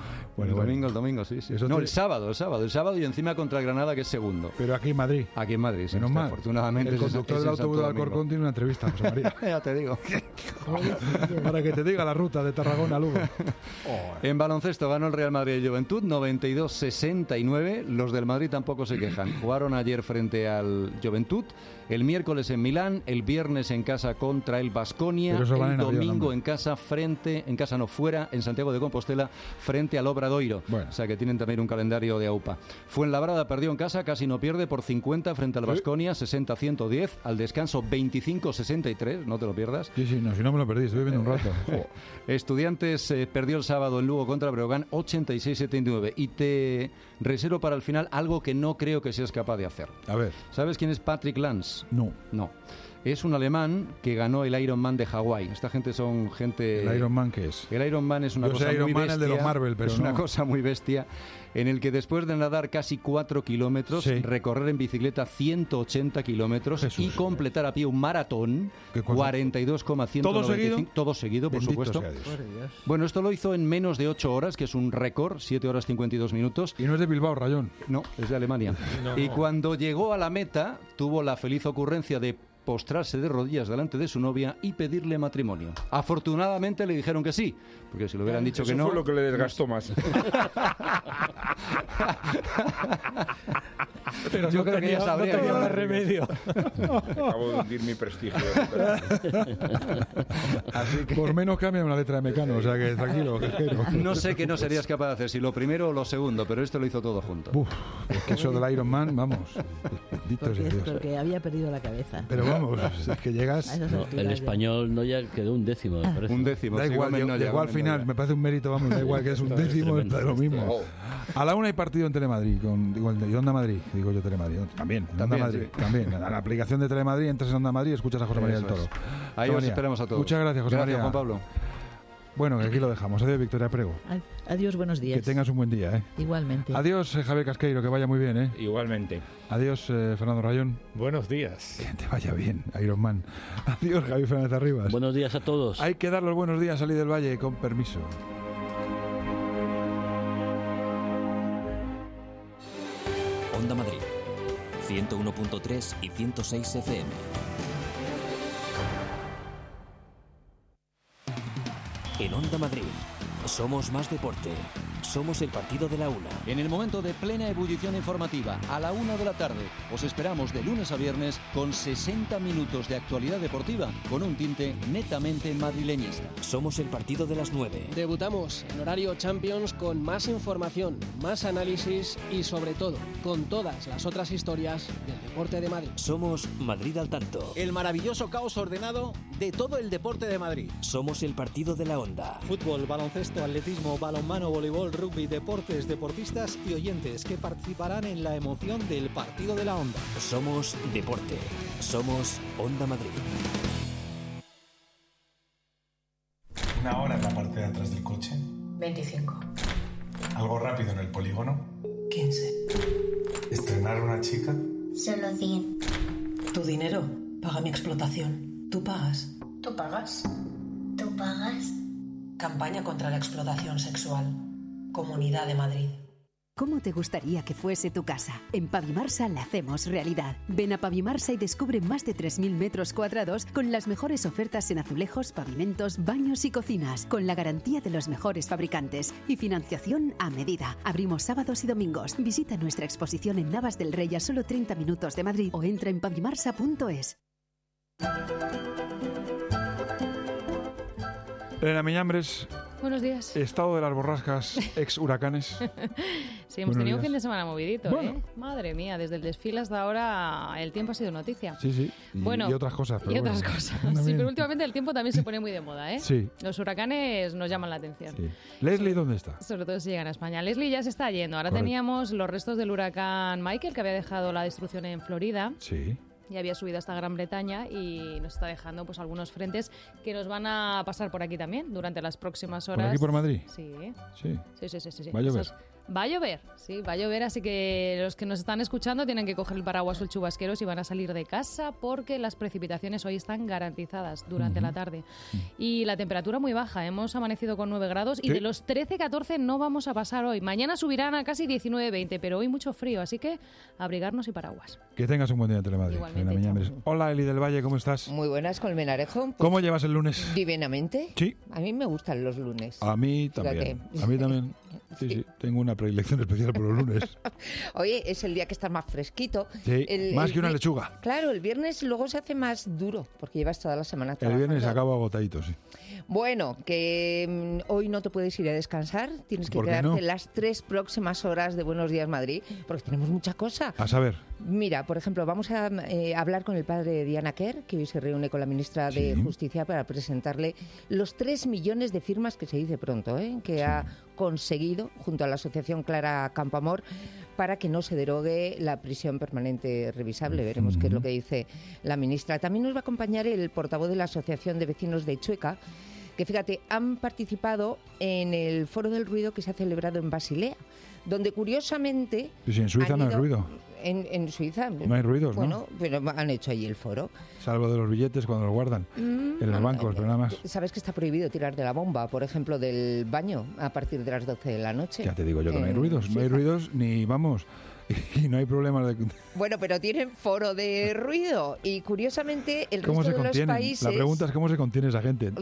El domingo, sí. No, el sábado y encima contra Granada, que es segundo. Pero aquí en Madrid. Aquí en Madrid, sí. Menos mal. Afortunadamente. El conductor del autobús del Alcorcón tiene una entrevista, José María. Ya te digo. Para que te diga la ruta de Tarragona a Lugo. En baloncesto ganó el Real Madrid y Juventud 92-69. Los del Madrid tampoco se quejan. Jugaron ayer frente al Juventud, el miércoles en Milán, el viernes en casa contra el Baskonia, el domingo en casa fuera, en Santiago de Compostela, frente al Obradoiro. Bueno. O sea que tienen también un calendario de AUPA. Fuenlabrada perdió en casa, casi no pierde, por 50 frente al Baskonia, 60-110, al descanso 25-63, no te lo pierdas. Sí, no, si no me lo perdí, estoy viendo un rato. Estudiantes perdió el sábado en Lugo contra Breogán 86-79 y te reservo para el final algo que no creo que seas capaz de hacer. A ver. ¿Sabes quién es Patrick Lance? No. Es un alemán que ganó el Ironman de Hawái. Esta gente son gente... ¿El Ironman qué es? El Ironman es una cosa muy bestia. El de los Marvel, pero es una cosa muy bestia, en el que después de nadar casi 4 kilómetros, recorrer en bicicleta 180 kilómetros y completar a pie un maratón, 42,195... ¿Todo seguido? Todo seguido, por supuesto. Bueno, esto lo hizo en menos de 8 horas, que es un récord, 7 horas 52 minutos. Y no es de Bilbao, Rayón. No, es de Alemania. Y cuando llegó a la meta, tuvo la feliz ocurrencia de postrarse de rodillas delante de su novia y pedirle matrimonio. Afortunadamente le dijeron que sí, porque si le hubieran dicho que no... Eso fue lo que le desgastó más. Pero yo creo que ya sabría no tenía más remedio. Acabo de hundir mi prestigio. Así que... Por menos cambia una letra de Mecano, o sea que tranquilo. No sé qué no serías capaz de hacer, si lo primero o lo segundo, pero esto lo hizo todo junto. Es que eso del Iron Man, vamos, bendito sea Dios. Porque había perdido la cabeza. Pero vamos, es que llegas... No, el español no ya quedó un décimo, me parece. Un décimo. Da igual, llegó al final, me parece un mérito, vamos, da igual que es un décimo, es lo mismo. A la 1 hay partido en Telemadrid, y Onda Madrid, digo yo Telemadrid, también Onda Madrid, sí. También. A la aplicación de Telemadrid, entras en Onda Madrid y escuchas a José María del Toro. Ahí os esperamos a todos. Muchas gracias, José María. Juan Pablo. Bueno, que aquí lo dejamos. Adiós, Victoria Prego. Adiós, buenos días. Que tengas un buen día, Igualmente. Adiós, Javier Casqueiro, que vaya muy bien, Igualmente. Adiós, Fernando Rayón. Buenos días. Que te vaya bien, Iron Man. Adiós, Javier Fernández Arribas. Buenos días a todos. Hay que dar los buenos días a Ali del Valle, con permiso. Onda Madrid, 101.3 y 106 FM. En Onda Madrid, somos más deporte. Somos el partido de la una. En el momento de plena ebullición informativa, a la 1 de la tarde, os esperamos de lunes a viernes con 60 minutos de actualidad deportiva con un tinte netamente madrileñista. Somos el partido de las 9. Debutamos en horario Champions con más información, más análisis y sobre todo con todas las otras historias del deporte de Madrid. Somos Madrid al tanto. El maravilloso caos ordenado de todo el deporte de Madrid. Somos el partido de la onda. Fútbol, baloncesto, atletismo, balonmano, voleibol, rugby, deportes, deportistas y oyentes que participarán en la emoción del partido de la onda. Somos deporte. Somos Onda Madrid. ¿Una hora en la parte de atrás del coche? 25. ¿Algo rápido en el polígono? 15. ¿Estrenar a una chica? Solo 100. Tu dinero paga mi explotación. ¿Tú pagas? ¿Tú pagas? ¿Tú pagas? Campaña contra la explotación sexual. Comunidad de Madrid. ¿Cómo te gustaría que fuese tu casa? En Pavimarsa la hacemos realidad. Ven a Pavimarsa y descubre más de 3.000 metros cuadrados con las mejores ofertas en azulejos, pavimentos, baños y cocinas, con la garantía de los mejores fabricantes y financiación a medida. Abrimos sábados y domingos. Visita nuestra exposición en Navas del Rey a solo 30 minutos de Madrid o entra en pavimarsa.es. Elena Miñambres. Buenos días. Estado de las borrascas ex huracanes. Sí, hemos tenido un fin de semana movidito, Madre mía, desde el desfile hasta ahora el tiempo ha sido noticia. Sí. Y otras cosas. Pero otras cosas. Sí, pero últimamente el tiempo también se pone muy de moda, Sí. Los huracanes nos llaman la atención. Sí. ¿Leslie dónde está? Sobre todo si llegan a España. Leslie ya se está yendo. Ahora teníamos los restos del huracán Michael, que había dejado la destrucción en Florida. Sí. Y había subido hasta Gran Bretaña y nos está dejando pues algunos frentes que nos van a pasar por aquí también durante las próximas horas. ¿Por aquí por Madrid? Sí. Sí. Sí. ¿Va a llover? Va a llover, sí, va a llover, así que los que nos están escuchando tienen que coger el paraguas o el chubasquero si van a salir de casa porque las precipitaciones hoy están garantizadas durante la tarde. Y la temperatura muy baja, hemos amanecido con 9 grados y de los 13-14 no vamos a pasar hoy. Mañana subirán a casi 19-20, pero hoy mucho frío, así que abrigarnos y paraguas. Que tengas un buen día en Telemadrid. Igualmente. Hola, Eli del Valle, ¿cómo estás? Muy buenas, Colmenarejo. Pues, ¿cómo llevas el lunes? Divinamente. Sí. A mí me gustan los lunes. A mí también. A mí también. Sí. Tengo una predilección especial por los lunes. Oye, es el día que está más fresquito. Sí, más que una lechuga. Claro, el viernes luego se hace más duro, porque llevas toda la semana trabajando. El viernes acabo agotadito, sí. Bueno, que hoy no te puedes ir a descansar, tienes que quedarte las 3 próximas horas de Buenos Días Madrid, porque tenemos mucha cosa. A saber. Mira, por ejemplo, vamos a hablar con el padre de Diana Kerr, que hoy se reúne con la ministra de Justicia para presentarle los 3 millones de firmas, que se dice pronto, que ha conseguido, junto a la asociación Clara Campoamor, para que no se derogue la prisión permanente revisable. Veremos qué es lo que dice la ministra. También nos va a acompañar el portavoz de la Asociación de Vecinos de Chueca, que fíjate, han participado en el Foro del Ruido que se ha celebrado en Basilea, donde curiosamente... Sí, en Suiza no hay ruido. En Suiza... No hay ruidos, bueno, pero han hecho allí el foro. Salvo de los billetes cuando los guardan en los bancos, pero nada más. ¿Sabes que está prohibido tirar de la bomba, por ejemplo, del baño a partir de las 12 de la noche? Ya te digo yo que no hay ruidos. No hay ruidos ni, vamos... Y no hay problema de... Bueno, pero tienen foro de ruido y curiosamente el resto de los países... La pregunta es cómo se contiene esa gente.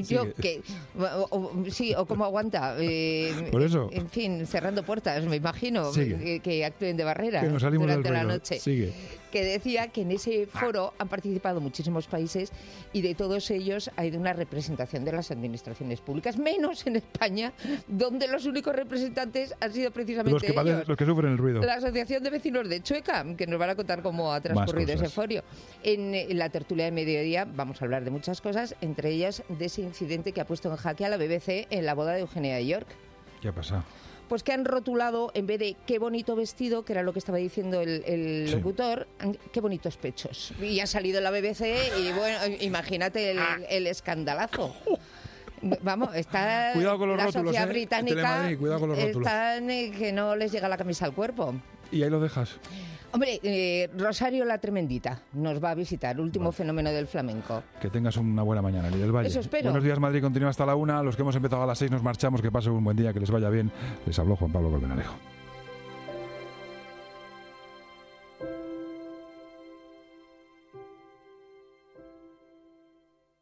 O cómo aguanta. Por eso. En fin, cerrando puertas, me imagino, que actúen de barrera que nos salimos durante del la noche. Sigue. Que decía que en ese foro han participado muchísimos países y de todos ellos hay una representación de las administraciones públicas, menos en España, donde los únicos representantes han sido precisamente los que sufren el ruido. La Asociación de Vecinos de Chueca, que nos van a contar cómo ha transcurrido ese foro. En la tertulia de mediodía vamos a hablar de muchas cosas, entre ellas de ese incidente que ha puesto en jaque a la BBC en la boda de Eugenia de York. ¿Qué ha pasado? Pues que han rotulado, en vez de qué bonito vestido, que era lo que estaba diciendo el locutor, qué bonitos pechos. Y ha salido la BBC y bueno, imagínate el escandalazo. Vamos, está cuidado con los la rótulos, sociedad británica, Telemadrid, cuidado con los rótulos. Están que no les llega la camisa al cuerpo. Y ahí lo dejas. Hombre, Rosario la Tremendita nos va a visitar, último fenómeno del flamenco. Que tengas una buena mañana, Lili del Valle. Eso espero. Buenos días, Madrid, continúa hasta la 1. Los que hemos empezado a las 6 nos marchamos, que pasen un buen día, que les vaya bien. Les habló Juan Pablo Colmenarejo.